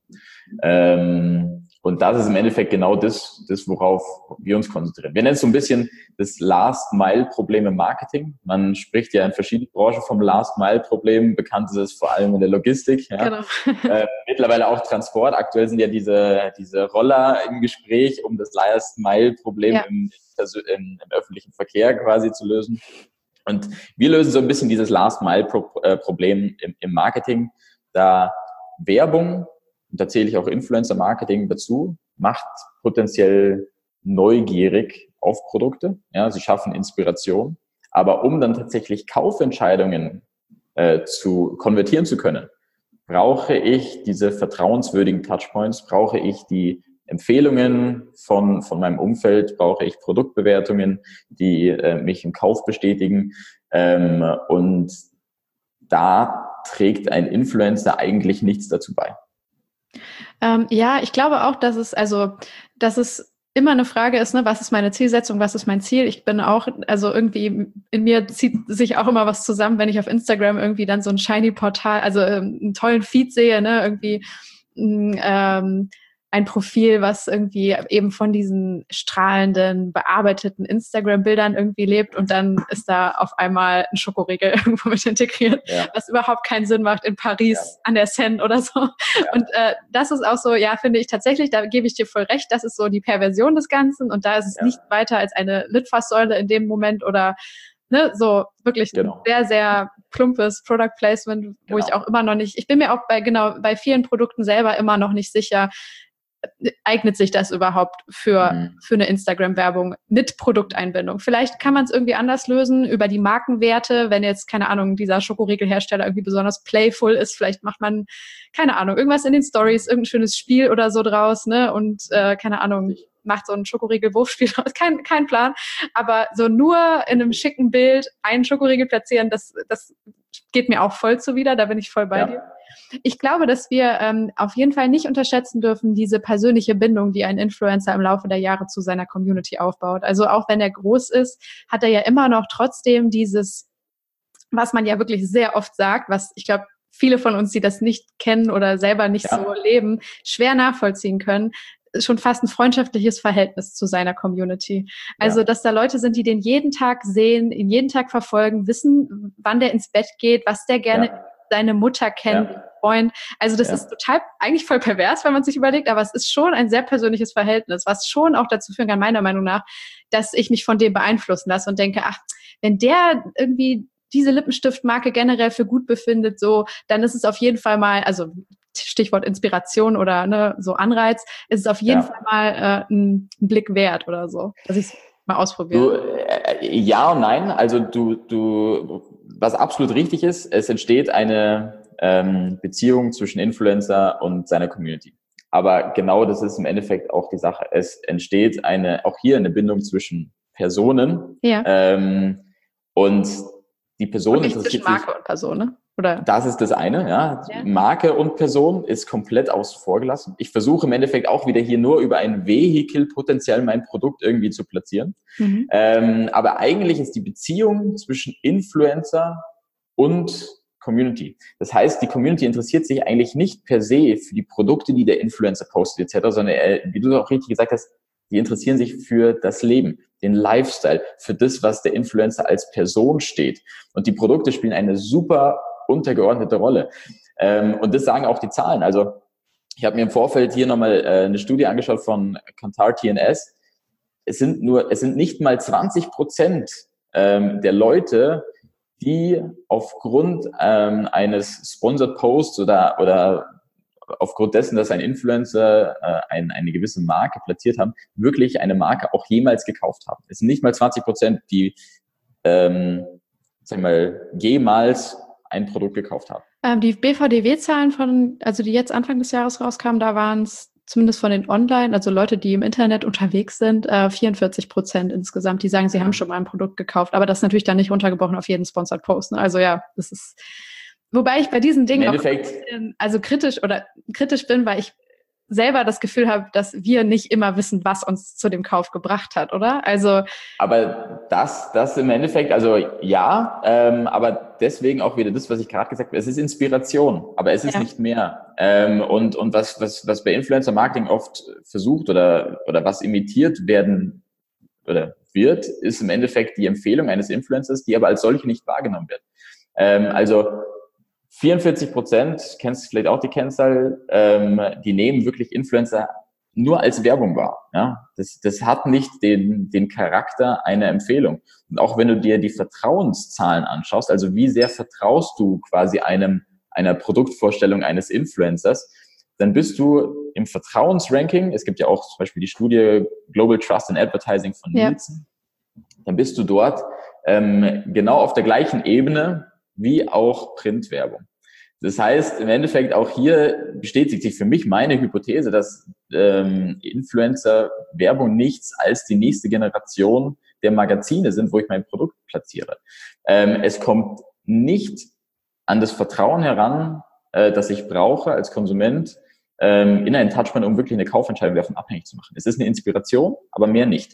B: Und das ist im Endeffekt genau das, worauf wir uns konzentrieren. Wir nennen es so ein bisschen das Last-Mile-Problem im Marketing. Man spricht ja in verschiedenen Branchen vom Last-Mile-Problem. Bekannt ist es vor allem in der Logistik. Ja. Genau. Mittlerweile auch Transport. Aktuell sind ja diese Roller im Gespräch, um das Last-Mile-Problem im öffentlichen Verkehr quasi zu lösen. Und wir lösen so ein bisschen dieses Last-Mile-Problem im Marketing, da Werbung, und da zähle ich auch Influencer-Marketing dazu, macht potenziell neugierig auf Produkte. Ja, sie schaffen Inspiration. Aber um dann tatsächlich Kaufentscheidungen zu konvertieren zu können, brauche ich diese vertrauenswürdigen Touchpoints, brauche ich die Empfehlungen von meinem Umfeld, brauche ich Produktbewertungen, die mich im Kauf bestätigen. Und da trägt ein Influencer eigentlich nichts dazu bei.
A: Ja, ich glaube auch, dass es immer eine Frage ist, ne, was ist meine Zielsetzung, was ist mein Ziel? Ich bin auch, also irgendwie in mir zieht sich auch immer was zusammen, wenn ich auf Instagram irgendwie dann so ein shiny Portal, also einen tollen Feed sehe, ne, irgendwie ein Profil, was irgendwie eben von diesen strahlenden, bearbeiteten Instagram-Bildern irgendwie lebt und dann ist da auf einmal ein Schokoriegel irgendwo mit integriert, was überhaupt keinen Sinn macht in Paris an der Seine oder so. Ja. Und das ist auch so, ja, finde ich tatsächlich, da gebe ich dir voll recht, das ist so die Perversion des Ganzen und da ist es nicht weiter als eine Litfaßsäule in dem Moment oder ne, so wirklich ein sehr, sehr plumpes Product Placement, wo ich auch immer noch nicht, ich bin mir auch bei vielen Produkten selber immer noch nicht sicher, eignet sich das überhaupt für eine Instagram-Werbung mit Produkteinbindung? Vielleicht kann man es irgendwie anders lösen über die Markenwerte, wenn jetzt, keine Ahnung, dieser Schokoriegelhersteller irgendwie besonders playful ist, vielleicht macht man, keine Ahnung, irgendwas in den Stories, irgendein schönes Spiel oder so draus, ne, und keine Ahnung, macht so ein Schokoriegel-Wurfspiel draus, kein Plan, aber so nur in einem schicken Bild einen Schokoriegel platzieren, das geht mir auch voll zuwider, da bin ich voll bei dir. Ich glaube, dass wir auf jeden Fall nicht unterschätzen dürfen, diese persönliche Bindung, die ein Influencer im Laufe der Jahre zu seiner Community aufbaut. Also auch wenn er groß ist, hat er ja immer noch trotzdem dieses, was man ja wirklich sehr oft sagt, was ich glaube, viele von uns, die das nicht kennen oder selber nicht so leben, schwer nachvollziehen können, schon fast ein freundschaftliches Verhältnis zu seiner Community. Also, dass da Leute sind, die den jeden Tag sehen, ihn jeden Tag verfolgen, wissen, wann der ins Bett geht, was der gerne seine Mutter kennt, Freund. Also das ist total, eigentlich voll pervers, wenn man sich überlegt, aber es ist schon ein sehr persönliches Verhältnis, was schon auch dazu führen kann, meiner Meinung nach, dass ich mich von dem beeinflussen lasse und denke, ach, wenn der irgendwie diese Lippenstiftmarke generell für gut befindet, so, dann ist es auf jeden Fall mal, also Stichwort Inspiration oder ne, so Anreiz, ist es auf jeden Fall mal ein Blick wert oder so, dass ich es mal ausprobiere.
B: Ja und nein, also du, was absolut richtig ist, es entsteht eine Beziehung zwischen Influencer und seiner Community. Aber genau das ist im Endeffekt auch die Sache. Es entsteht auch hier eine Bindung zwischen Personen.
A: Ja.
B: Und die Person
A: Und nicht
B: interessiert
A: zwischen
B: sich.
A: Marke und Person, ne? Oder?
B: Das ist das eine, ja. Marke und Person ist komplett außen vor gelassen. Ich versuche im Endeffekt auch wieder hier nur über ein Vehikel potenziell mein Produkt irgendwie zu platzieren. Aber eigentlich ist die Beziehung zwischen Influencer und Community. Das heißt, die Community interessiert sich eigentlich nicht per se für die Produkte, die der Influencer postet etc., sondern wie du auch richtig gesagt hast, die interessieren sich für das Leben, den Lifestyle, für das, was der Influencer als Person steht. Und die Produkte spielen eine super untergeordnete Rolle. Und das sagen auch die Zahlen. Also ich habe mir im Vorfeld hier nochmal eine Studie angeschaut von Kantar TNS. Es sind nicht mal 20% der Leute, die aufgrund eines Sponsored Posts oder aufgrund dessen, dass ein Influencer eine gewisse Marke platziert haben, wirklich eine Marke auch jemals gekauft haben. Es sind nicht mal 20%, die jemals ein Produkt gekauft haben.
A: Die BVDW-Zahlen also die jetzt Anfang des Jahres rauskamen, da waren es zumindest von den Online, also Leute, die im Internet unterwegs sind, 44% insgesamt, die sagen, sie haben schon mal ein Produkt gekauft. Aber das ist natürlich dann nicht runtergebrochen auf jeden Sponsored Post. Ne? Also ja, das ist, wobei ich bei diesen Dingen auch ein bisschen, kritisch bin, weil ich selber das Gefühl habe, dass wir nicht immer wissen, was uns zu dem Kauf gebracht hat, oder? Also.
B: Aber das im Endeffekt, also ja, aber deswegen auch wieder das, was ich gerade gesagt habe, es ist Inspiration, aber es ist nicht mehr. Und was bei Influencer Marketing oft versucht oder was imitiert werden oder wird, ist im Endeffekt die Empfehlung eines Influencers, die aber als solche nicht wahrgenommen wird. Also 44%, kennst du vielleicht auch die Kennzahl, die nehmen wirklich Influencer nur als Werbung wahr. Ja? Das hat nicht den Charakter einer Empfehlung. Und auch wenn du dir die Vertrauenszahlen anschaust, also wie sehr vertraust du quasi einer Produktvorstellung eines Influencers, dann bist du im Vertrauensranking, es gibt ja auch zum Beispiel die Studie Global Trust in Advertising von Nielsen, dann bist du dort genau auf der gleichen Ebene wie auch Printwerbung. Das heißt, im Endeffekt auch hier bestätigt sich für mich meine Hypothese, dass Influencer-Werbung nichts als die nächste Generation der Magazine sind, wo ich mein Produkt platziere. Es kommt nicht an das Vertrauen heran, das ich brauche als Konsument in einen Touchpoint, um wirklich eine Kaufentscheidung davon abhängig zu machen. Es ist eine Inspiration, aber mehr nicht.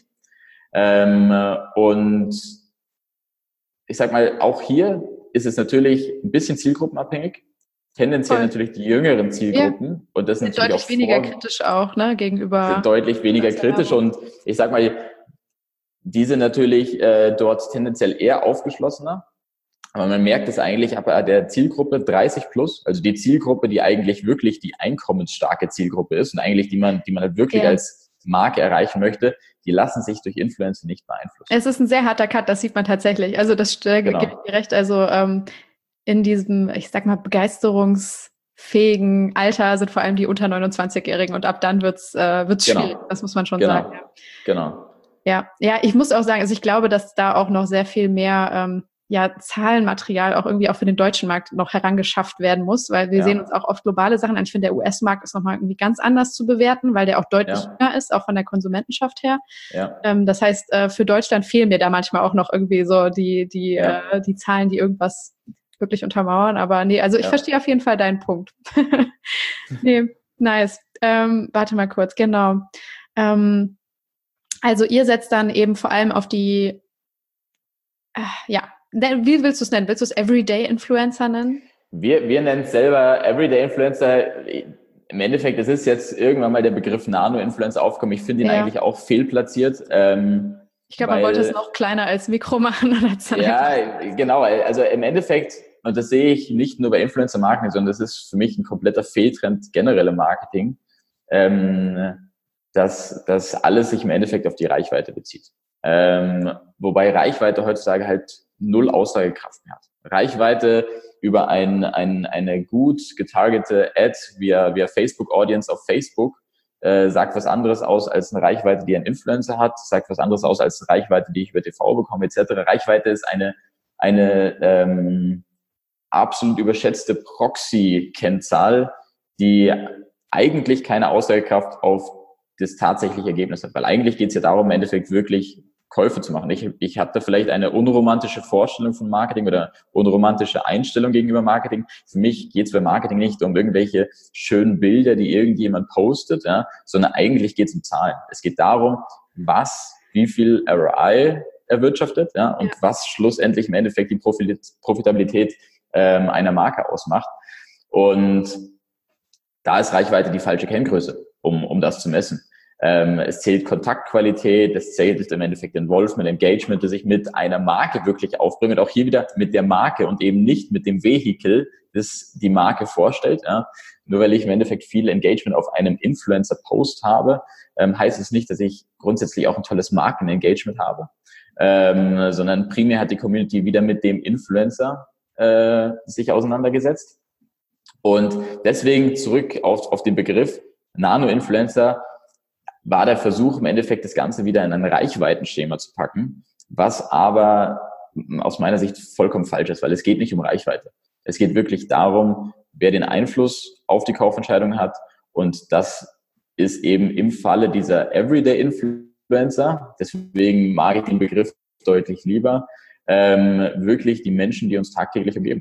B: Und ich sag mal, auch hier ist es natürlich ein bisschen zielgruppenabhängig. Tendenziell natürlich die jüngeren Zielgruppen. Und das sind natürlich
A: deutlich weniger kritisch auch, ne, gegenüber.
B: Sind deutlich weniger kritisch. Und ich sag mal, die sind natürlich dort tendenziell eher aufgeschlossener. Aber man merkt es eigentlich ab der Zielgruppe 30 plus, also die Zielgruppe, die eigentlich wirklich die einkommensstarke Zielgruppe ist und eigentlich die man halt wirklich als Marke erreichen möchte, die lassen sich durch Influencer nicht beeinflussen.
A: Es ist ein sehr harter Cut, das sieht man tatsächlich. Also das gebe ich dir recht. Also in diesem, ich sag mal, begeisterungsfähigen Alter sind vor allem die unter 29-Jährigen und ab dann wird's schwierig. Das muss man schon sagen. Ja.
B: Genau.
A: Ja, ich muss auch sagen, also ich glaube, dass da auch noch sehr viel mehr Zahlenmaterial auch irgendwie auch für den deutschen Markt noch herangeschafft werden muss, weil wir sehen uns auch oft globale Sachen an. Ich finde, der US-Markt ist nochmal irgendwie ganz anders zu bewerten, weil der auch deutlich jünger ist, auch von der Konsumentenschaft her. Ja. Das heißt, für Deutschland fehlen mir da manchmal auch noch irgendwie so die Zahlen, die irgendwas wirklich untermauern. Aber nee, also ich verstehe auf jeden Fall deinen Punkt. Nee, nice. Warte mal kurz, genau. Also ihr setzt dann eben vor allem auf die wie willst du es nennen? Willst du es Everyday-Influencer nennen?
B: Wir nennen es selber Everyday-Influencer. Im Endeffekt, es ist jetzt irgendwann mal der Begriff Nano-Influencer aufgekommen. Ich finde ihn eigentlich auch fehlplatziert.
A: Ich glaube, man wollte es noch kleiner als Mikro machen. Oder
B: ja, genau. Also im Endeffekt, und das sehe ich nicht nur bei Influencer-Marketing, sondern das ist für mich ein kompletter Fehltrend generell im Marketing, dass alles sich im Endeffekt auf die Reichweite bezieht. Wobei Reichweite heutzutage halt null Aussagekraft mehr hat. Reichweite über eine gut getargete Ad via Facebook Audience auf Facebook sagt was anderes aus als eine Reichweite, die ein Influencer hat, sagt was anderes aus als eine Reichweite, die ich über TV bekomme etc. Reichweite ist eine absolut überschätzte Proxy-Kennzahl, die eigentlich keine Aussagekraft auf das tatsächliche Ergebnis hat. Weil eigentlich geht es ja darum, im Endeffekt wirklich Käufe zu machen. Ich hatte vielleicht eine unromantische Vorstellung von Marketing oder unromantische Einstellung gegenüber Marketing. Für mich geht es bei Marketing nicht um irgendwelche schönen Bilder, die irgendjemand postet, ja, sondern eigentlich geht es um Zahlen. Es geht darum, wie viel ROI erwirtschaftet, ja, und was schlussendlich im Endeffekt die Profitabilität einer Marke ausmacht. Und da ist Reichweite die falsche Kenngröße, um das zu messen. Es zählt Kontaktqualität, es zählt im Endeffekt Involvement, Engagement, das ich mit einer Marke wirklich aufbringe und auch hier wieder mit der Marke und eben nicht mit dem Vehikel, das die Marke vorstellt. Ja. Nur weil ich im Endeffekt viel Engagement auf einem Influencer-Post habe, heißt es nicht, dass ich grundsätzlich auch ein tolles Marken-Engagement habe, sondern primär hat die Community wieder mit dem Influencer sich auseinandergesetzt. Und deswegen zurück auf den Begriff Nano-Influencer war der Versuch, im Endeffekt das Ganze wieder in ein Reichweitenschema zu packen, was aber aus meiner Sicht vollkommen falsch ist, weil es geht nicht um Reichweite. Es geht wirklich darum, wer den Einfluss auf die Kaufentscheidung hat, und das ist eben im Falle dieser Everyday-Influencer, deswegen mag ich den Begriff deutlich lieber, wirklich die Menschen, die uns tagtäglich umgeben.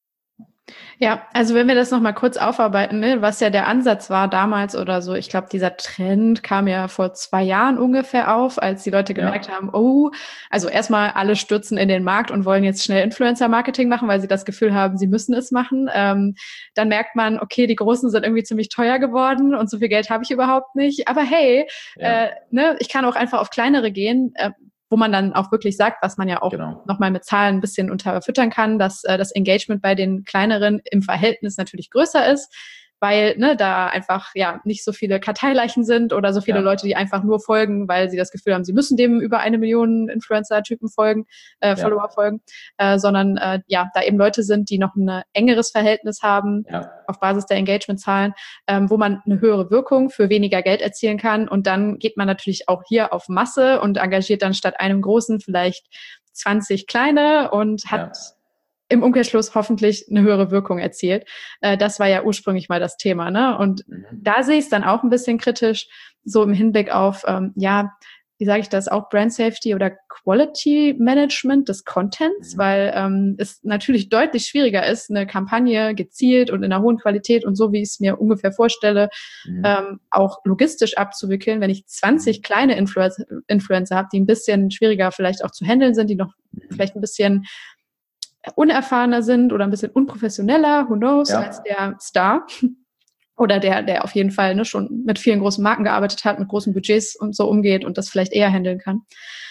A: Ja, also wenn wir das nochmal kurz aufarbeiten, ne, was ja der Ansatz war damals oder so, ich glaube, dieser Trend kam ja vor 2 Jahren ungefähr auf, als die Leute gemerkt haben, oh, also erstmal alle stürzen in den Markt und wollen jetzt schnell Influencer-Marketing machen, weil sie das Gefühl haben, sie müssen es machen. Dann merkt man, okay, die Großen sind irgendwie ziemlich teuer geworden und so viel Geld habe ich überhaupt nicht. Aber hey, ich kann auch einfach auf kleinere gehen, wo man dann auch wirklich sagt, was man ja auch nochmal mit Zahlen ein bisschen unterfüttern kann, dass das Engagement bei den kleineren im Verhältnis natürlich größer ist, weil da einfach nicht so viele Karteileichen sind oder so viele Leute, die einfach nur folgen, weil sie das Gefühl haben, sie müssen dem über 1 Million Influencer-Typen folgen, Follower folgen, sondern da eben Leute sind, die noch ein engeres Verhältnis haben auf Basis der Engagement-Zahlen, wo man eine höhere Wirkung für weniger Geld erzielen kann, und dann geht man natürlich auch hier auf Masse und engagiert dann statt einem großen vielleicht 20 kleine und hat im Umkehrschluss hoffentlich eine höhere Wirkung erzielt. Das war ja ursprünglich mal das Thema, ne? Und da sehe ich es dann auch ein bisschen kritisch, so im Hinblick auf, wie sage ich das, auch Brand Safety oder Quality Management des Contents, weil es natürlich deutlich schwieriger ist, eine Kampagne gezielt und in einer hohen Qualität und so, wie ich es mir ungefähr vorstelle, auch logistisch abzuwickeln, wenn ich 20 kleine Influencer habe, die ein bisschen schwieriger vielleicht auch zu handeln sind, die noch vielleicht ein bisschen unerfahrener sind oder ein bisschen unprofessioneller, who knows, als der Star oder der auf jeden Fall schon mit vielen großen Marken gearbeitet hat, mit großen Budgets und so umgeht und das vielleicht eher handeln kann.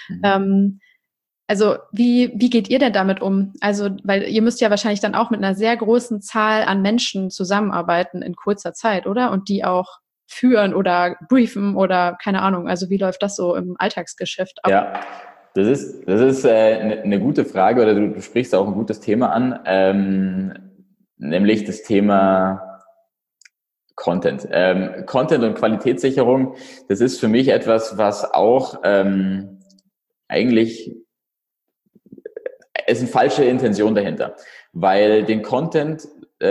A: Also wie geht ihr denn damit um? Also, weil ihr müsst ja wahrscheinlich dann auch mit einer sehr großen Zahl an Menschen zusammenarbeiten in kurzer Zeit, oder? Und die auch führen oder briefen oder keine Ahnung. Also wie läuft das so im Alltagsgeschäft ab?
B: Ja. Das ist eine gute Frage, oder du sprichst auch ein gutes Thema an, nämlich das Thema Content. Content und Qualitätssicherung, das ist für mich etwas, was auch eigentlich, es ist eine falsche Intention dahinter, weil den Content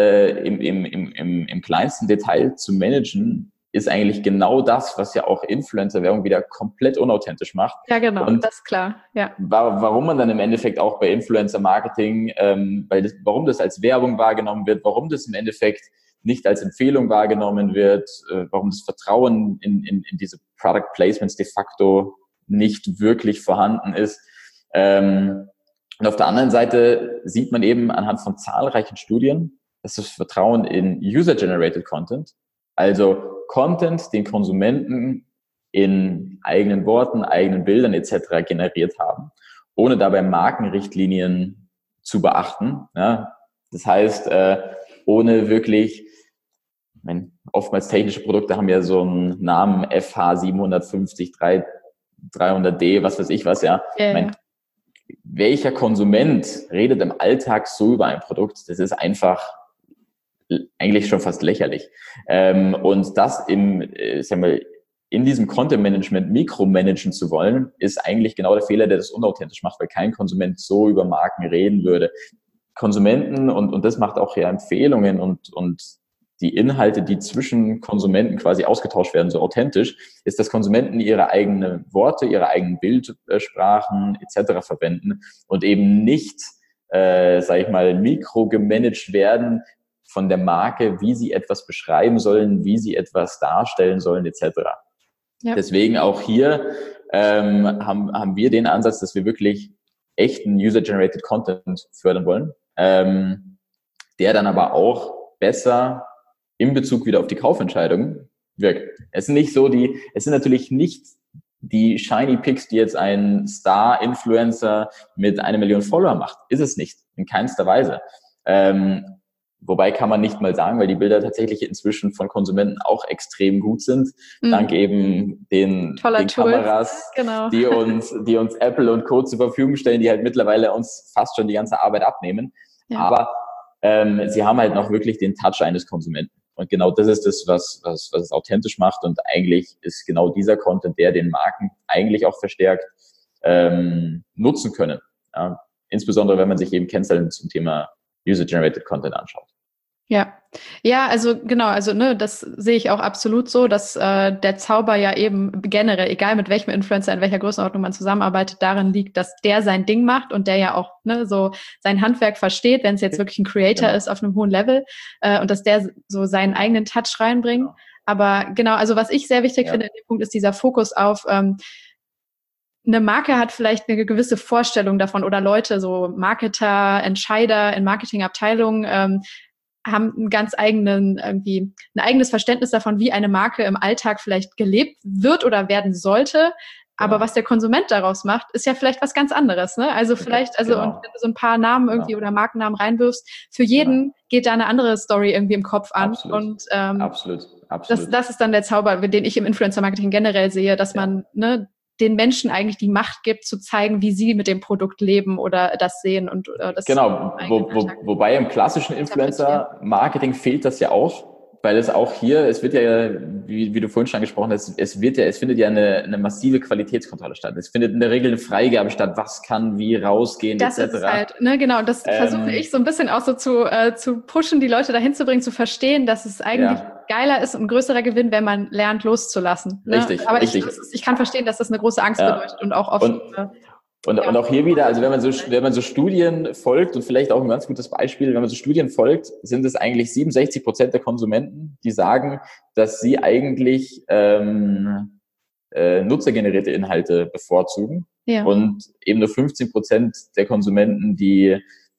B: im kleinsten Detail zu managen, ist eigentlich genau das, was ja auch Influencer-Werbung wieder komplett unauthentisch macht.
A: Ja, genau, und das ist klar. Ja.
B: Warum man dann im Endeffekt auch bei Influencer-Marketing, warum das als Werbung wahrgenommen wird, warum das im Endeffekt nicht als Empfehlung wahrgenommen wird, warum das Vertrauen in diese Product Placements de facto nicht wirklich vorhanden ist. Und auf der anderen Seite sieht man eben anhand von zahlreichen Studien, dass das Vertrauen in User-Generated Content, also Content, den Konsumenten in eigenen Worten, eigenen Bildern etc. generiert haben, ohne dabei Markenrichtlinien zu beachten. Ja? Das heißt, ohne wirklich, oftmals technische Produkte haben ja so einen Namen, FH 750, 300D, was weiß ich was, ja. Welcher Konsument redet im Alltag so über ein Produkt? Das ist einfach eigentlich schon fast lächerlich. Und das in diesem Content-Management mikromanagen zu wollen, ist eigentlich genau der Fehler, der das unauthentisch macht, weil kein Konsument so über Marken reden würde. Konsumenten, und das macht auch ja Empfehlungen und die Inhalte, die zwischen Konsumenten quasi ausgetauscht werden, so authentisch, ist, dass Konsumenten ihre eigenen Worte, ihre eigenen Bildsprachen etc. verwenden und eben nicht, sage ich mal, mikrogemanagt werden von der Marke, wie sie etwas beschreiben sollen, wie sie etwas darstellen sollen etc. Ja. Deswegen auch hier haben wir den Ansatz, dass wir wirklich echten User-Generated Content fördern wollen, der dann aber auch besser in Bezug wieder auf die Kaufentscheidung wirkt. Es sind natürlich nicht die Shiny Picks, die jetzt ein Star-Influencer mit 1 Million Follower macht. Ist es nicht, in keinster Weise. Wobei kann man nicht mal sagen, weil die Bilder tatsächlich inzwischen von Konsumenten auch extrem gut sind, dank eben den Kameras, genau, die uns Apple und Co. zur Verfügung stellen, die halt mittlerweile uns fast schon die ganze Arbeit abnehmen. Ja. Aber sie haben halt noch wirklich den Touch eines Konsumenten. Und genau das ist das, was es authentisch macht. Und eigentlich ist genau dieser Content, der den Marken eigentlich auch verstärkt nutzen können. Ja? Insbesondere, wenn man sich eben Kennzahlen zum Thema User-Generated Content anschaut.
A: Ja, also genau, also das sehe ich auch absolut so, dass der Zauber ja eben generell, egal mit welchem Influencer, in welcher Größenordnung man zusammenarbeitet, darin liegt, dass der sein Ding macht und der ja auch so sein Handwerk versteht, wenn es jetzt wirklich ein Creator ist auf einem hohen Level und dass der so seinen eigenen Touch reinbringt. Genau. Aber genau, also was ich sehr wichtig finde in dem Punkt ist dieser Fokus auf eine Marke hat vielleicht eine gewisse Vorstellung davon oder Leute, so Marketer, Entscheider in Marketingabteilungen, haben ein eigenes Verständnis davon, wie eine Marke im Alltag vielleicht gelebt wird oder werden sollte. Aber was der Konsument daraus macht, ist ja vielleicht was ganz anderes, ne? Also vielleicht, und wenn du so ein paar Namen irgendwie oder Markennamen reinwirfst, für jeden geht da eine andere Story irgendwie im Kopf an.
B: Absolut. Und
A: Absolut. Das ist dann der Zauber, den ich im Influencer-Marketing generell sehe, dass man den Menschen eigentlich die Macht gibt, zu zeigen, wie sie mit dem Produkt leben oder das sehen. Und das
B: wobei im klassischen Influencer-Marketing fehlt das ja auch, weil es auch hier, es wird ja, wie du vorhin schon angesprochen hast, es findet ja eine massive Qualitätskontrolle statt. Es findet in der Regel eine Freigabe statt, was kann wie rausgehen,
A: das etc. Das ist halt, genau, das versuche ich so ein bisschen auch so zu pushen, die Leute dahin zu bringen, zu verstehen, dass es eigentlich geiler ist und ein größerer Gewinn, wenn man lernt, loszulassen. Ne?
B: Richtig,
A: aber
B: richtig.
A: Ich kann verstehen, dass das eine große Angst bedeutet und auch oft...
B: Und auch hier wieder, also wenn man so Studien folgt und vielleicht auch ein ganz gutes Beispiel, wenn man so Studien folgt, sind es eigentlich 67% der Konsumenten, die sagen, dass sie eigentlich nutzergenerierte Inhalte bevorzugen und eben nur 15% der Konsumenten, die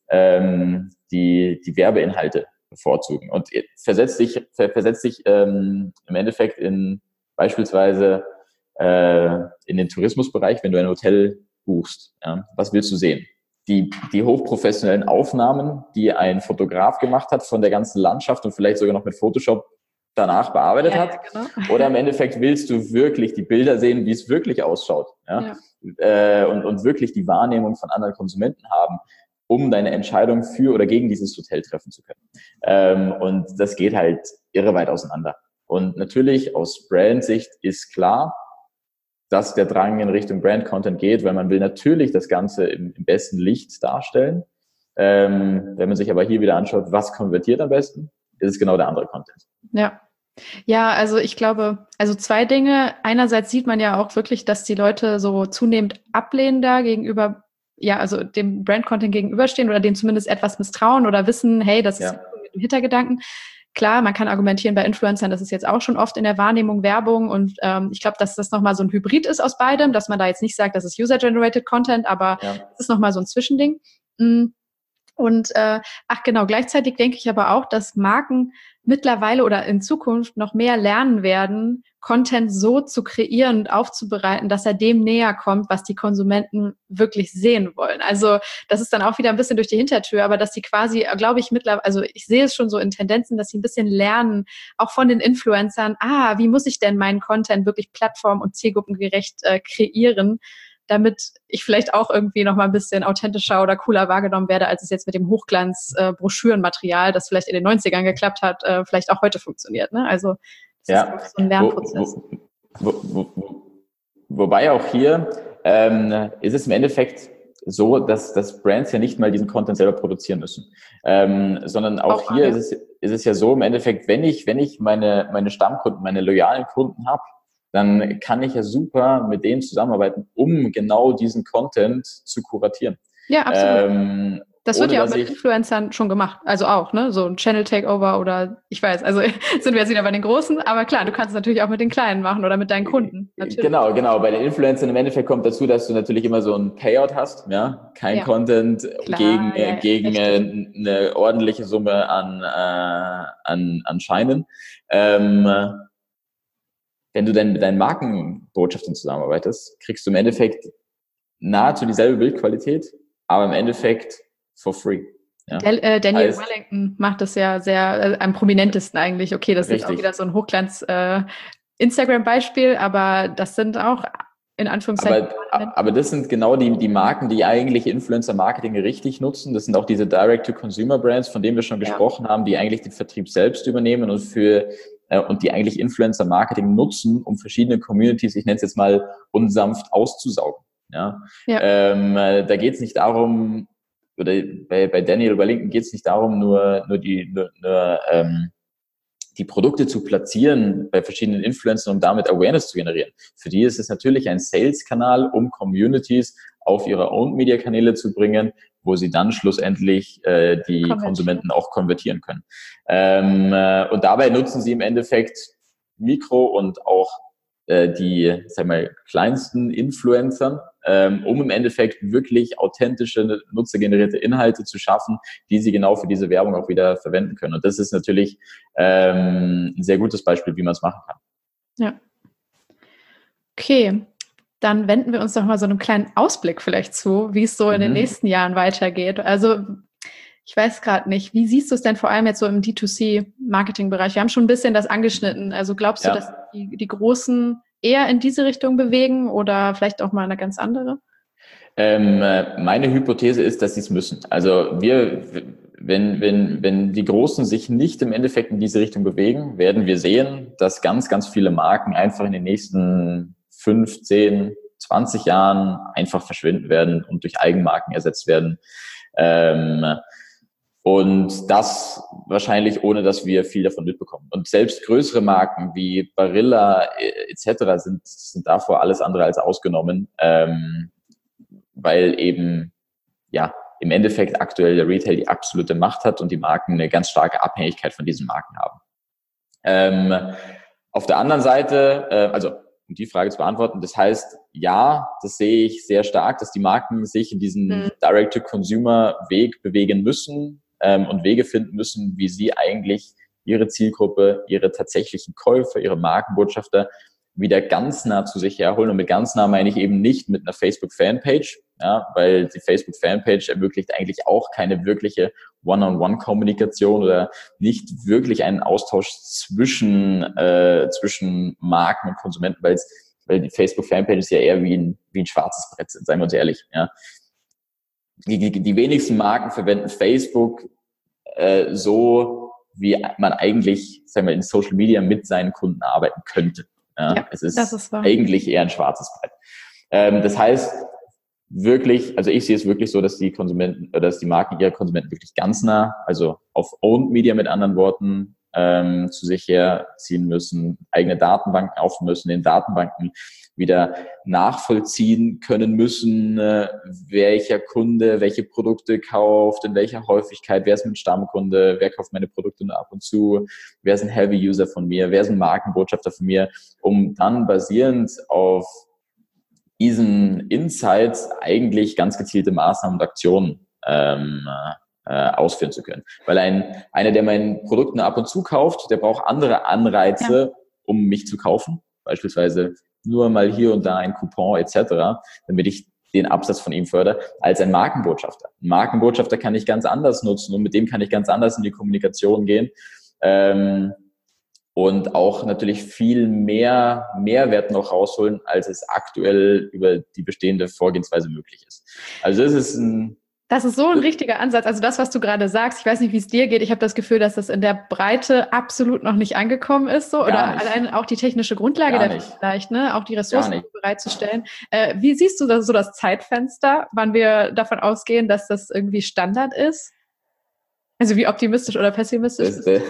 B: Werbeinhalte bevorzugen. Und versetzt dich im Endeffekt beispielsweise in den Tourismusbereich, wenn du ein Hotel buchst. Ja, was willst du sehen? Die hochprofessionellen Aufnahmen, die ein Fotograf gemacht hat von der ganzen Landschaft und vielleicht sogar noch mit Photoshop danach bearbeitet hat. Genau. Oder im Endeffekt willst du wirklich die Bilder sehen, wie es wirklich ausschaut. Ja? Und wirklich die Wahrnehmung von anderen Konsumenten haben, um deine Entscheidung für oder gegen dieses Hotel treffen zu können. Und das geht halt irre weit auseinander. Und natürlich aus Brand-Sicht ist klar, dass der Drang in Richtung Brand-Content geht, weil man will natürlich das Ganze im besten Licht darstellen. Wenn man sich aber hier wieder anschaut, was konvertiert am besten, ist es genau der andere Content.
A: Ja, also ich glaube, zwei Dinge. Einerseits sieht man ja auch wirklich, dass die Leute so zunehmend ablehnender gegenüber, also dem Brand-Content gegenüberstehen oder dem zumindest etwas misstrauen oder wissen, hey, das ist mit dem Hintergedanken. Klar, man kann argumentieren bei Influencern, das ist jetzt auch schon oft in der Wahrnehmung Werbung und ich glaube, dass das nochmal so ein Hybrid ist aus beidem, dass man da jetzt nicht sagt, das ist User-Generated Content, aber es ist nochmal so ein Zwischending. Und gleichzeitig denke ich aber auch, dass Marken mittlerweile oder in Zukunft noch mehr lernen werden, Content so zu kreieren und aufzubereiten, dass er dem näher kommt, was die Konsumenten wirklich sehen wollen. Also das ist dann auch wieder ein bisschen durch die Hintertür, aber dass die quasi, glaube ich, mittlerweile, also ich sehe es schon so in Tendenzen, dass sie ein bisschen lernen, auch von den Influencern, wie muss ich denn meinen Content wirklich plattform- und zielgruppengerecht kreieren, damit ich vielleicht auch irgendwie noch mal ein bisschen authentischer oder cooler wahrgenommen werde, als es jetzt mit dem Hochglanz-Broschürenmaterial, das vielleicht in den 90ern geklappt hat, vielleicht auch heute funktioniert. Ne? Also das ist auch so ein Lernprozess.
B: Wobei auch hier ist es im Endeffekt so, dass Brands ja nicht mal diesen Content selber produzieren müssen, sondern auch hier ist es ist es ja so im Endeffekt, wenn ich meine Stammkunden, meine loyalen Kunden habe, dann kann ich ja super mit denen zusammenarbeiten, um genau diesen Content zu kuratieren.
A: Ja, absolut. Das wird ja auch mit
B: ich
A: Influencern schon gemacht. Also auch, ne? So ein Channel Takeover oder ich weiß, also sind wir jetzt wieder bei den Großen, aber klar, du kannst es natürlich auch mit den Kleinen machen oder mit deinen Kunden. Natürlich.
B: Genau. Bei den Influencern im Endeffekt kommt dazu, dass du natürlich immer so ein Payout hast, ja. Kein Content
A: Klar,
B: gegen eine ordentliche Summe an Scheinen. Wenn du dann mit deinen Markenbotschaftern zusammenarbeitest, kriegst du im Endeffekt nahezu dieselbe Bildqualität, aber im Endeffekt for free. Ja.
A: Daniel Wellington macht das ja sehr am prominentesten eigentlich. Okay, das ist auch wieder so ein Hochglanz Instagram-Beispiel, aber das sind auch in Anführungszeichen.
B: Aber das sind genau die Marken, die eigentlich Influencer-Marketing richtig nutzen. Das sind auch diese Direct-to-Consumer-Brands, von denen wir schon gesprochen haben, die eigentlich den Vertrieb selbst übernehmen und die eigentlich Influencer-Marketing nutzen, um verschiedene Communities, ich nenne es jetzt mal unsanft, auszusaugen. Ja. Da geht es nicht darum, oder bei Daniel Wellington geht es nicht darum, nur die Produkte zu platzieren bei verschiedenen Influencern, um damit Awareness zu generieren. Für die ist es natürlich ein Sales-Kanal, um Communities auf ihre Owned-Media-Kanäle zu bringen, wo sie dann schlussendlich die Konsumenten auch konvertieren können. Und dabei nutzen sie im Endeffekt Mikro- und auch die, sag mal, kleinsten Influencern, um im Endeffekt wirklich authentische, nutzergenerierte Inhalte zu schaffen, die sie genau für diese Werbung auch wieder verwenden können. Und das ist natürlich ein sehr gutes Beispiel, wie man es machen kann.
A: Ja. Okay, dann wenden wir uns doch mal so einem kleinen Ausblick vielleicht zu, wie es so in den nächsten Jahren weitergeht. Also ich weiß gerade nicht, wie siehst du es denn vor allem jetzt so im D2C-Marketing-Bereich? Wir haben schon ein bisschen das angeschnitten. Also glaubst du, dass die Großen eher in diese Richtung bewegen oder vielleicht auch mal eine ganz andere?
B: Meine Hypothese ist, dass sie es müssen. Also wenn die Großen sich nicht im Endeffekt in diese Richtung bewegen, werden wir sehen, dass ganz, ganz viele Marken einfach in den nächsten 5, 10, 20 Jahren einfach verschwinden werden und durch Eigenmarken ersetzt werden. Und das wahrscheinlich ohne, dass wir viel davon mitbekommen. Und selbst größere Marken wie Barilla etc. sind davor alles andere als ausgenommen, weil eben im Endeffekt aktuell der Retail die absolute Macht hat und die Marken eine ganz starke Abhängigkeit von diesen Marken haben. Auf der anderen Seite, also um die Frage zu beantworten, das heißt, ja, das sehe ich sehr stark, dass die Marken sich in diesen Direct-to-Consumer-Weg bewegen müssen und Wege finden müssen, wie sie eigentlich ihre Zielgruppe, ihre tatsächlichen Käufer, ihre Markenbotschafter wieder ganz nah zu sich herholen. Und mit ganz nah meine ich eben nicht mit einer Facebook-Fanpage, ja, weil die Facebook-Fanpage ermöglicht eigentlich auch keine wirkliche One-on-One-Kommunikation oder nicht wirklich einen Austausch zwischen Marken und Konsumenten, weil die Facebook-Fanpage ist ja eher wie ein schwarzes Brett sind, seien wir uns ehrlich. Ja. Die wenigsten Marken verwenden Facebook so, wie man eigentlich, sagen wir, in Social Media mit seinen Kunden arbeiten könnte. Ja, es ist eigentlich eher ein schwarzes Brett. Das heißt, wirklich, also ich sehe es wirklich so, dass die Marken ihre Konsumenten wirklich ganz nah, also auf Owned Media mit anderen Worten, zu sich herziehen müssen, eigene Datenbanken aufbauen müssen, in Datenbanken wieder nachvollziehen können müssen, welcher Kunde welche Produkte kauft, in welcher Häufigkeit, wer ist mein Stammkunde, wer kauft meine Produkte nur ab und zu, wer ist ein Heavy-User von mir, wer ist ein Markenbotschafter von mir, um dann basierend auf diesen Insights eigentlich ganz gezielte Maßnahmen und Aktionen ausführen zu können. Weil einer, der mein Produkt nur ab und zu kauft, der braucht andere Anreize, um mich zu kaufen. Beispielsweise nur mal hier und da ein Coupon etc., damit ich den Absatz von ihm fördere, als ein Markenbotschafter. Ein Markenbotschafter kann ich ganz anders nutzen und mit dem kann ich ganz anders in die Kommunikation gehen und auch natürlich viel mehr Mehrwert noch rausholen, als es aktuell über die bestehende Vorgehensweise möglich ist. Also
A: das ist so ein richtiger Ansatz. Also das, was du gerade sagst, ich weiß nicht, wie es dir geht. Ich habe das Gefühl, dass das in der Breite absolut noch nicht angekommen ist. So. Oder allein auch die technische Grundlage dafür vielleicht, ne? Auch die Ressourcen bereitzustellen. Wie siehst du das Zeitfenster, wann wir davon ausgehen, dass das irgendwie Standard ist? Also wie optimistisch oder pessimistisch bist du?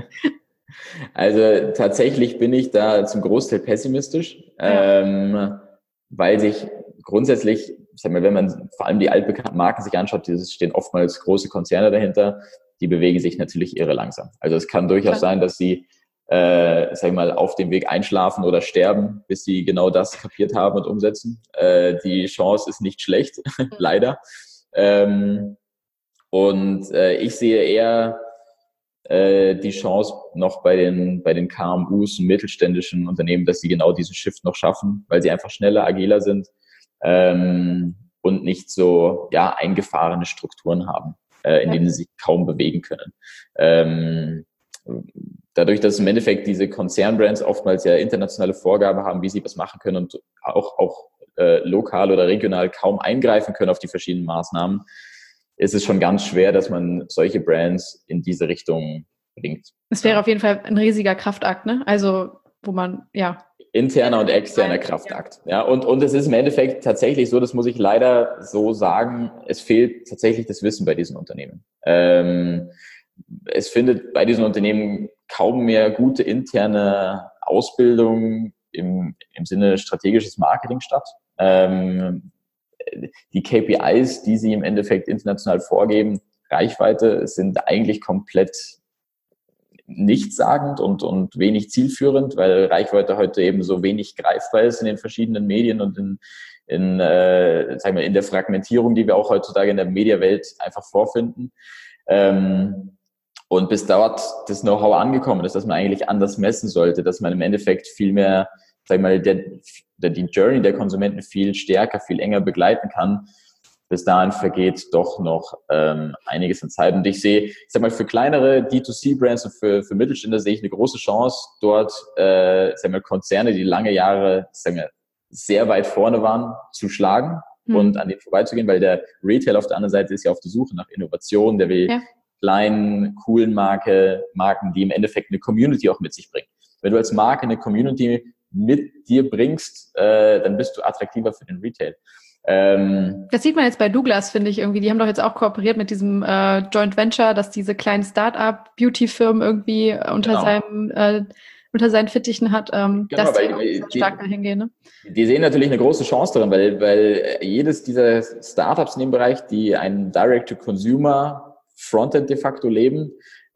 B: Also tatsächlich bin ich da zum Großteil pessimistisch, weil sich grundsätzlich, ich sag mal, wenn man vor allem die altbekannten Marken sich anschaut, es stehen oftmals große Konzerne dahinter, die bewegen sich natürlich irre langsam. Also es kann durchaus sein, dass sie sag ich mal, auf dem Weg einschlafen oder sterben, bis sie genau das kapiert haben und umsetzen. Die Chance ist nicht schlecht, leider. Ich sehe eher die Chance noch bei den KMUs und mittelständischen Unternehmen, dass sie genau diesen Shift noch schaffen, weil sie einfach schneller, agiler sind und nicht so eingefahrene Strukturen haben, in denen sie sich kaum bewegen können. Dadurch, dass im Endeffekt diese Konzernbrands oftmals ja internationale Vorgaben haben, wie sie was machen können und auch lokal oder regional kaum eingreifen können auf die verschiedenen Maßnahmen, ist es schon ganz schwer, dass man solche Brands in diese Richtung bringt.
A: Es wäre auf jeden Fall ein riesiger Kraftakt, ne? Also, wo man,
B: interner und externer Kraftakt. Ja, und es ist im Endeffekt tatsächlich so, das muss ich leider so sagen, es fehlt tatsächlich das Wissen bei diesen Unternehmen. Es findet bei diesen Unternehmen kaum mehr gute interne Ausbildung im Sinne strategisches Marketing statt. Die KPIs, die sie im Endeffekt international vorgeben, Reichweite, sind eigentlich komplett nichtssagend und wenig zielführend, weil Reichweite heute eben so wenig greifbar ist in den verschiedenen Medien und in der Fragmentierung, die wir auch heutzutage in der Mediawelt einfach vorfinden. Und bis dort das Know-how angekommen ist, dass man eigentlich anders messen sollte, dass man im Endeffekt viel mehr, die Journey der Konsumenten viel stärker, viel enger begleiten kann. Bis dahin vergeht doch noch einiges an Zeit. Und ich sag mal, für kleinere D2C-Brands und für Mittelständler sehe ich eine große Chance, dort Konzerne, die lange Jahre sehr weit vorne waren, zu schlagen und an denen vorbeizugehen, weil der Retail auf der anderen Seite ist ja auf der Suche nach Innovation, der will kleinen, coolen Marken, die im Endeffekt eine Community auch mit sich bringen. Wenn du als Marke eine Community mit dir bringst, dann bist du attraktiver für den Retail.
A: Das sieht man jetzt bei Douglas, finde ich irgendwie. Die haben doch jetzt auch kooperiert mit diesem Joint Venture, dass diese kleinen Start-up-Beauty-Firmen irgendwie unter seinen Fittichen hat, dass die auch stark dahin gehen. Ne?
B: Die sehen natürlich eine große Chance darin, weil jedes dieser Startups in dem Bereich, die einen Direct-to-Consumer Frontend de facto leben,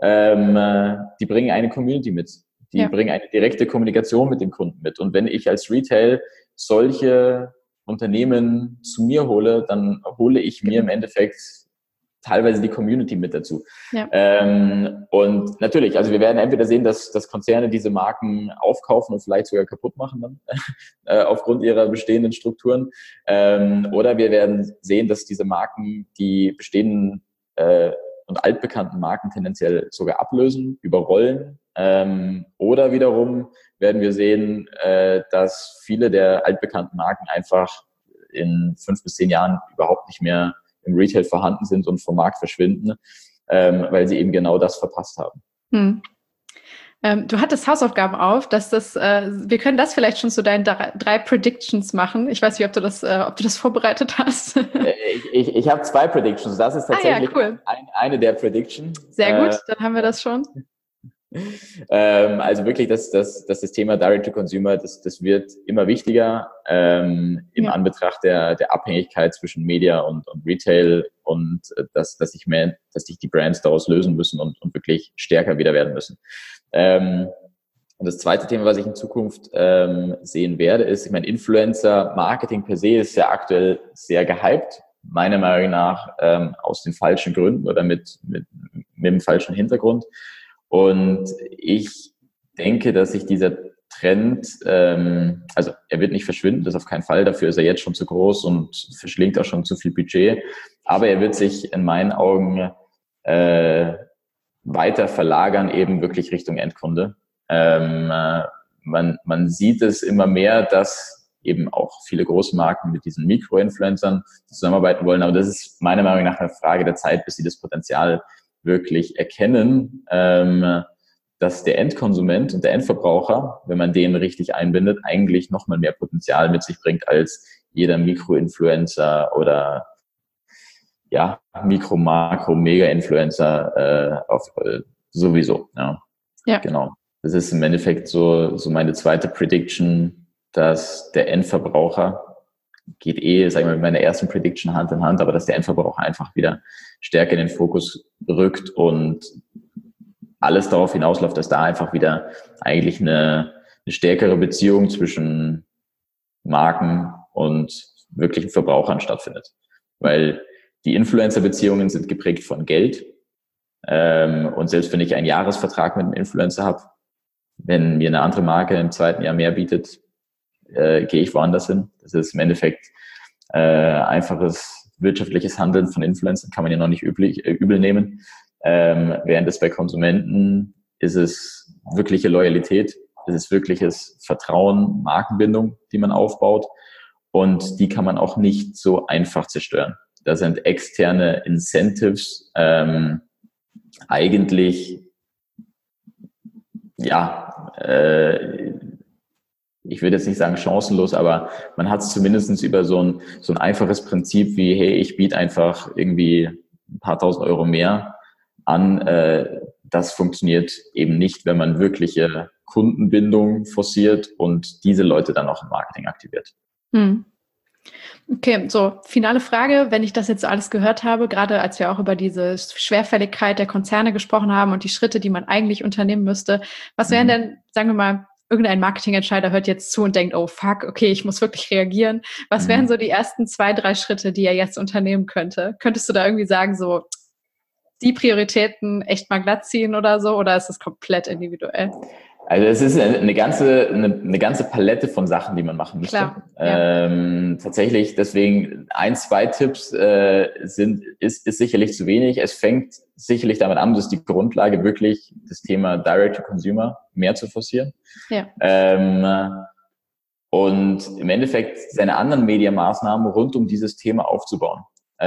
B: die bringen eine Community mit. Die bringen eine direkte Kommunikation mit dem Kunden mit. Und wenn ich als Retail solche Unternehmen zu mir hole, dann hole ich mir im Endeffekt teilweise die Community mit dazu. Ja. Und natürlich, also wir werden entweder sehen, dass Konzerne diese Marken aufkaufen und vielleicht sogar kaputt machen dann aufgrund ihrer bestehenden Strukturen. Oder wir werden sehen, dass diese Marken die bestehenden und altbekannten Marken tendenziell sogar ablösen, überrollen. Oder wiederum werden wir sehen, dass viele der altbekannten Marken einfach in 5 bis 10 Jahren überhaupt nicht mehr im Retail vorhanden sind und vom Markt verschwinden, weil sie eben genau das verpasst haben.
A: Du hattest Hausaufgaben auf, dass wir können das vielleicht schon zu deinen 3 Predictions machen. Ich weiß nicht, ob du das vorbereitet hast.
B: Ich habe 2 Predictions. Das ist tatsächlich eine der Predictions.
A: Sehr gut, dann haben wir das schon.
B: Also wirklich, dass das Thema Direct-to-Consumer, das wird immer wichtiger im Anbetracht der Abhängigkeit zwischen Media und Retail und dass sich die Brands daraus lösen müssen und wirklich stärker wieder werden müssen. Und das zweite Thema, was ich in Zukunft sehen werde, ist, ich meine, Influencer-Marketing per se ist ja aktuell sehr gehypt, meiner Meinung nach aus den falschen Gründen oder mit dem falschen Hintergrund. Und ich denke, dass sich dieser Trend, also er wird nicht verschwinden, das auf keinen Fall, dafür ist er jetzt schon zu groß und verschlingt auch schon zu viel Budget, aber er wird sich in meinen Augen weiter verlagern, eben wirklich Richtung Endkunde. Man sieht es immer mehr, dass eben auch viele große Marken mit diesen Mikroinfluencern zusammenarbeiten wollen, aber das ist meiner Meinung nach eine Frage der Zeit, bis sie das Potenzial wirklich erkennen, dass der Endkonsument und der Endverbraucher, wenn man den richtig einbindet, eigentlich nochmal mehr Potenzial mit sich bringt als jeder Mikroinfluencer oder ja, Mikro, Makro, Mega-Influencer sowieso. Ja, genau. Das ist im Endeffekt so meine zweite Prediction, dass der Endverbraucher geht sagen wir, mit meiner ersten Prediction Hand in Hand, aber dass der Endverbraucher einfach wieder stärker in den Fokus rückt und alles darauf hinausläuft, dass da einfach wieder eigentlich eine stärkere Beziehung zwischen Marken und wirklichen Verbrauchern stattfindet. Weil die Influencer-Beziehungen sind geprägt von Geld. Und selbst wenn ich einen Jahresvertrag mit einem Influencer habe, wenn mir eine andere Marke im zweiten Jahr mehr bietet, gehe ich woanders hin. Das ist im Endeffekt einfaches wirtschaftliches Handeln von Influencern, kann man ja noch nicht übel nehmen. Während es bei Konsumenten ist es wirkliche Loyalität, es ist wirkliches Vertrauen, Markenbindung, die man aufbaut. Und die kann man auch nicht so einfach zerstören. Da sind externe Incentives eigentlich, ich würde jetzt nicht sagen chancenlos, aber man hat es zumindest über so ein einfaches Prinzip wie, hey, ich biete einfach irgendwie ein paar tausend Euro mehr an. Das funktioniert eben nicht, wenn man wirkliche Kundenbindung forciert und diese Leute dann auch im Marketing aktiviert.
A: Okay, so, finale Frage, wenn ich das jetzt alles gehört habe, gerade als wir auch über diese Schwerfälligkeit der Konzerne gesprochen haben und die Schritte, die man eigentlich unternehmen müsste, was wären denn, sagen wir mal, irgendein Marketingentscheider hört jetzt zu und denkt, oh fuck, okay, ich muss wirklich reagieren. Was wären so die ersten 2, 3 Schritte, die er jetzt unternehmen könnte? Könntest du da irgendwie sagen, so die Prioritäten echt mal glatt ziehen oder so, oder ist das komplett individuell?
B: Also es ist eine ganze Palette von Sachen, die man machen müsste.
A: Klar, ja.
B: Tatsächlich, deswegen 1, 2 Tipps ist sicherlich zu wenig. Es fängt sicherlich damit an, dass die Grundlage wirklich das Thema Direct-to-Consumer mehr zu forcieren. Ja. Und im Endeffekt seine anderen Mediamaßnahmen rund um dieses Thema aufzubauen.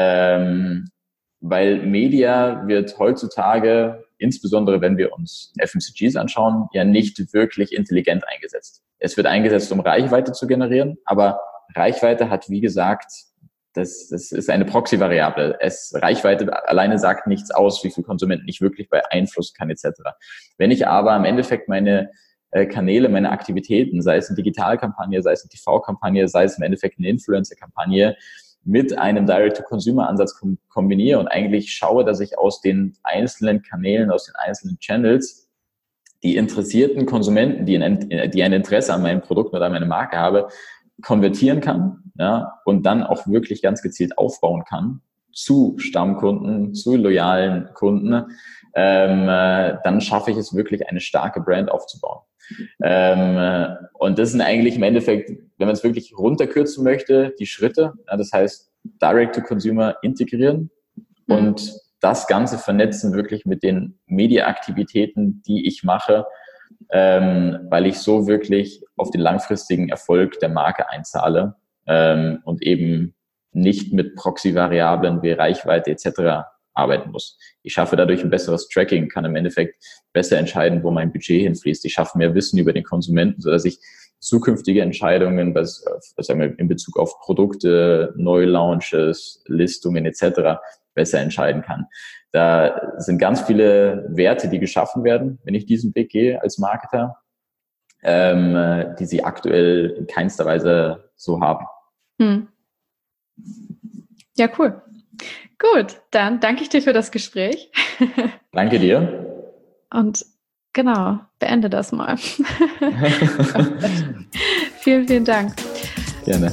B: Weil Media wird heutzutage, insbesondere wenn wir uns FMCGs anschauen, ja nicht wirklich intelligent eingesetzt. Es wird eingesetzt, um Reichweite zu generieren, aber Reichweite hat, wie gesagt, das ist eine Proxy-Variable. Reichweite alleine sagt nichts aus, wie viel Konsumenten ich wirklich beeinflussen kann, etc. Wenn ich aber im Endeffekt meine Kanäle, meine Aktivitäten, sei es eine Digitalkampagne, sei es eine TV-Kampagne, sei es im Endeffekt eine Influencer-Kampagne, mit einem Direct-to-Consumer-Ansatz kombiniere und eigentlich schaue, dass ich aus den einzelnen Kanälen, aus den einzelnen Channels die interessierten Konsumenten, die ein Interesse an meinem Produkt oder an meiner Marke habe, konvertieren kann, ja, und dann auch wirklich ganz gezielt aufbauen kann zu Stammkunden, zu loyalen Kunden, dann schaffe ich es wirklich, eine starke Brand aufzubauen. Und das sind eigentlich im Endeffekt, wenn man es wirklich runterkürzen möchte, die Schritte. Ja, das heißt, Direct-to-Consumer integrieren und das Ganze vernetzen wirklich mit den Media-Aktivitäten, die ich mache, weil ich so wirklich auf den langfristigen Erfolg der Marke einzahle und eben nicht mit Proxy-Variablen wie Reichweite etc. arbeiten muss. Ich schaffe dadurch ein besseres Tracking, kann im Endeffekt besser entscheiden, wo mein Budget hinfließt. Ich schaffe mehr Wissen über den Konsumenten, sodass ich zukünftige Entscheidungen in Bezug auf Produkte, Neulaunches, Listungen etc. besser entscheiden kann. Da sind ganz viele Werte, die geschaffen werden, wenn ich diesen Weg gehe als Marketer, die sie aktuell in keinster Weise so haben.
A: Ja, cool. Gut, dann danke ich dir für das Gespräch.
B: Danke dir.
A: Und genau, beende das mal. Vielen, vielen Dank.
B: Gerne.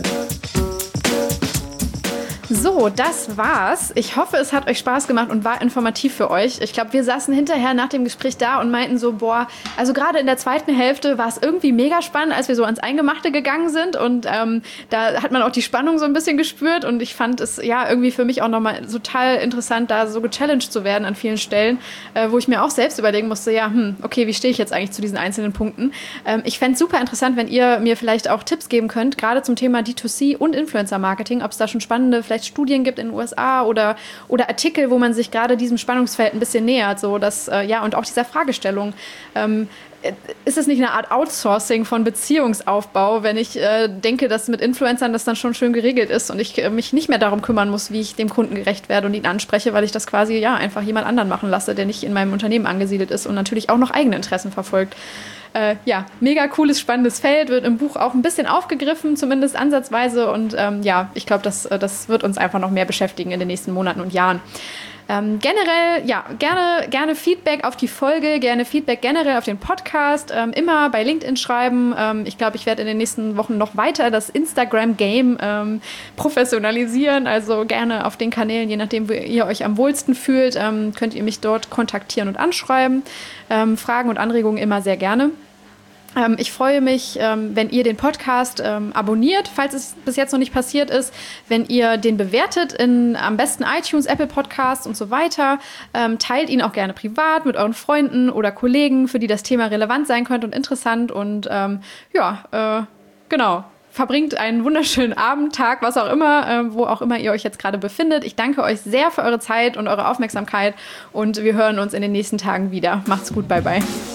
A: So, das war's. Ich hoffe, es hat euch Spaß gemacht und war informativ für euch. Ich glaube, wir saßen hinterher nach dem Gespräch da und meinten so, also gerade in der zweiten Hälfte war es irgendwie mega spannend, als wir so ans Eingemachte gegangen sind und da hat man auch die Spannung so ein bisschen gespürt und ich fand es ja irgendwie für mich auch nochmal total interessant, da so gechallenged zu werden an vielen Stellen, wo ich mir auch selbst überlegen musste, okay, wie stehe ich jetzt eigentlich zu diesen einzelnen Punkten? Ich fände es super interessant, wenn ihr mir vielleicht auch Tipps geben könnt, gerade zum Thema D2C und Influencer-Marketing, ob es da schon spannende, vielleicht vielleicht Studien gibt in den USA oder Artikel, wo man sich gerade diesem Spannungsfeld ein bisschen nähert. So, dass, und auch dieser Fragestellung. Ist es nicht eine Art Outsourcing von Beziehungsaufbau, wenn ich denke, dass mit Influencern das dann schon schön geregelt ist und ich mich nicht mehr darum kümmern muss, wie ich dem Kunden gerecht werde und ihn anspreche, weil ich das quasi einfach jemand anderen machen lasse, der nicht in meinem Unternehmen angesiedelt ist und natürlich auch noch eigene Interessen verfolgt. Mega cooles, spannendes Feld, wird im Buch auch ein bisschen aufgegriffen, zumindest ansatzweise. Und ich glaube, das wird uns einfach noch mehr beschäftigen in den nächsten Monaten und Jahren. Generell, gerne Feedback auf die Folge, gerne Feedback generell auf den Podcast, immer bei LinkedIn schreiben. Ich glaube, ich werde in den nächsten Wochen noch weiter das Instagram-Game professionalisieren, also gerne auf den Kanälen, je nachdem, wo ihr euch am wohlsten fühlt, könnt ihr mich dort kontaktieren und anschreiben. Fragen und Anregungen immer sehr gerne. Ich freue mich, wenn ihr den Podcast abonniert, falls es bis jetzt noch nicht passiert ist, wenn ihr den bewertet in am besten iTunes, Apple Podcasts und so weiter. Teilt ihn auch gerne privat mit euren Freunden oder Kollegen, für die das Thema relevant sein könnte und interessant. Und genau. Verbringt einen wunderschönen Abend, Tag, was auch immer, wo auch immer ihr euch jetzt gerade befindet. Ich danke euch sehr für eure Zeit und eure Aufmerksamkeit und wir hören uns in den nächsten Tagen wieder. Macht's gut, bye bye.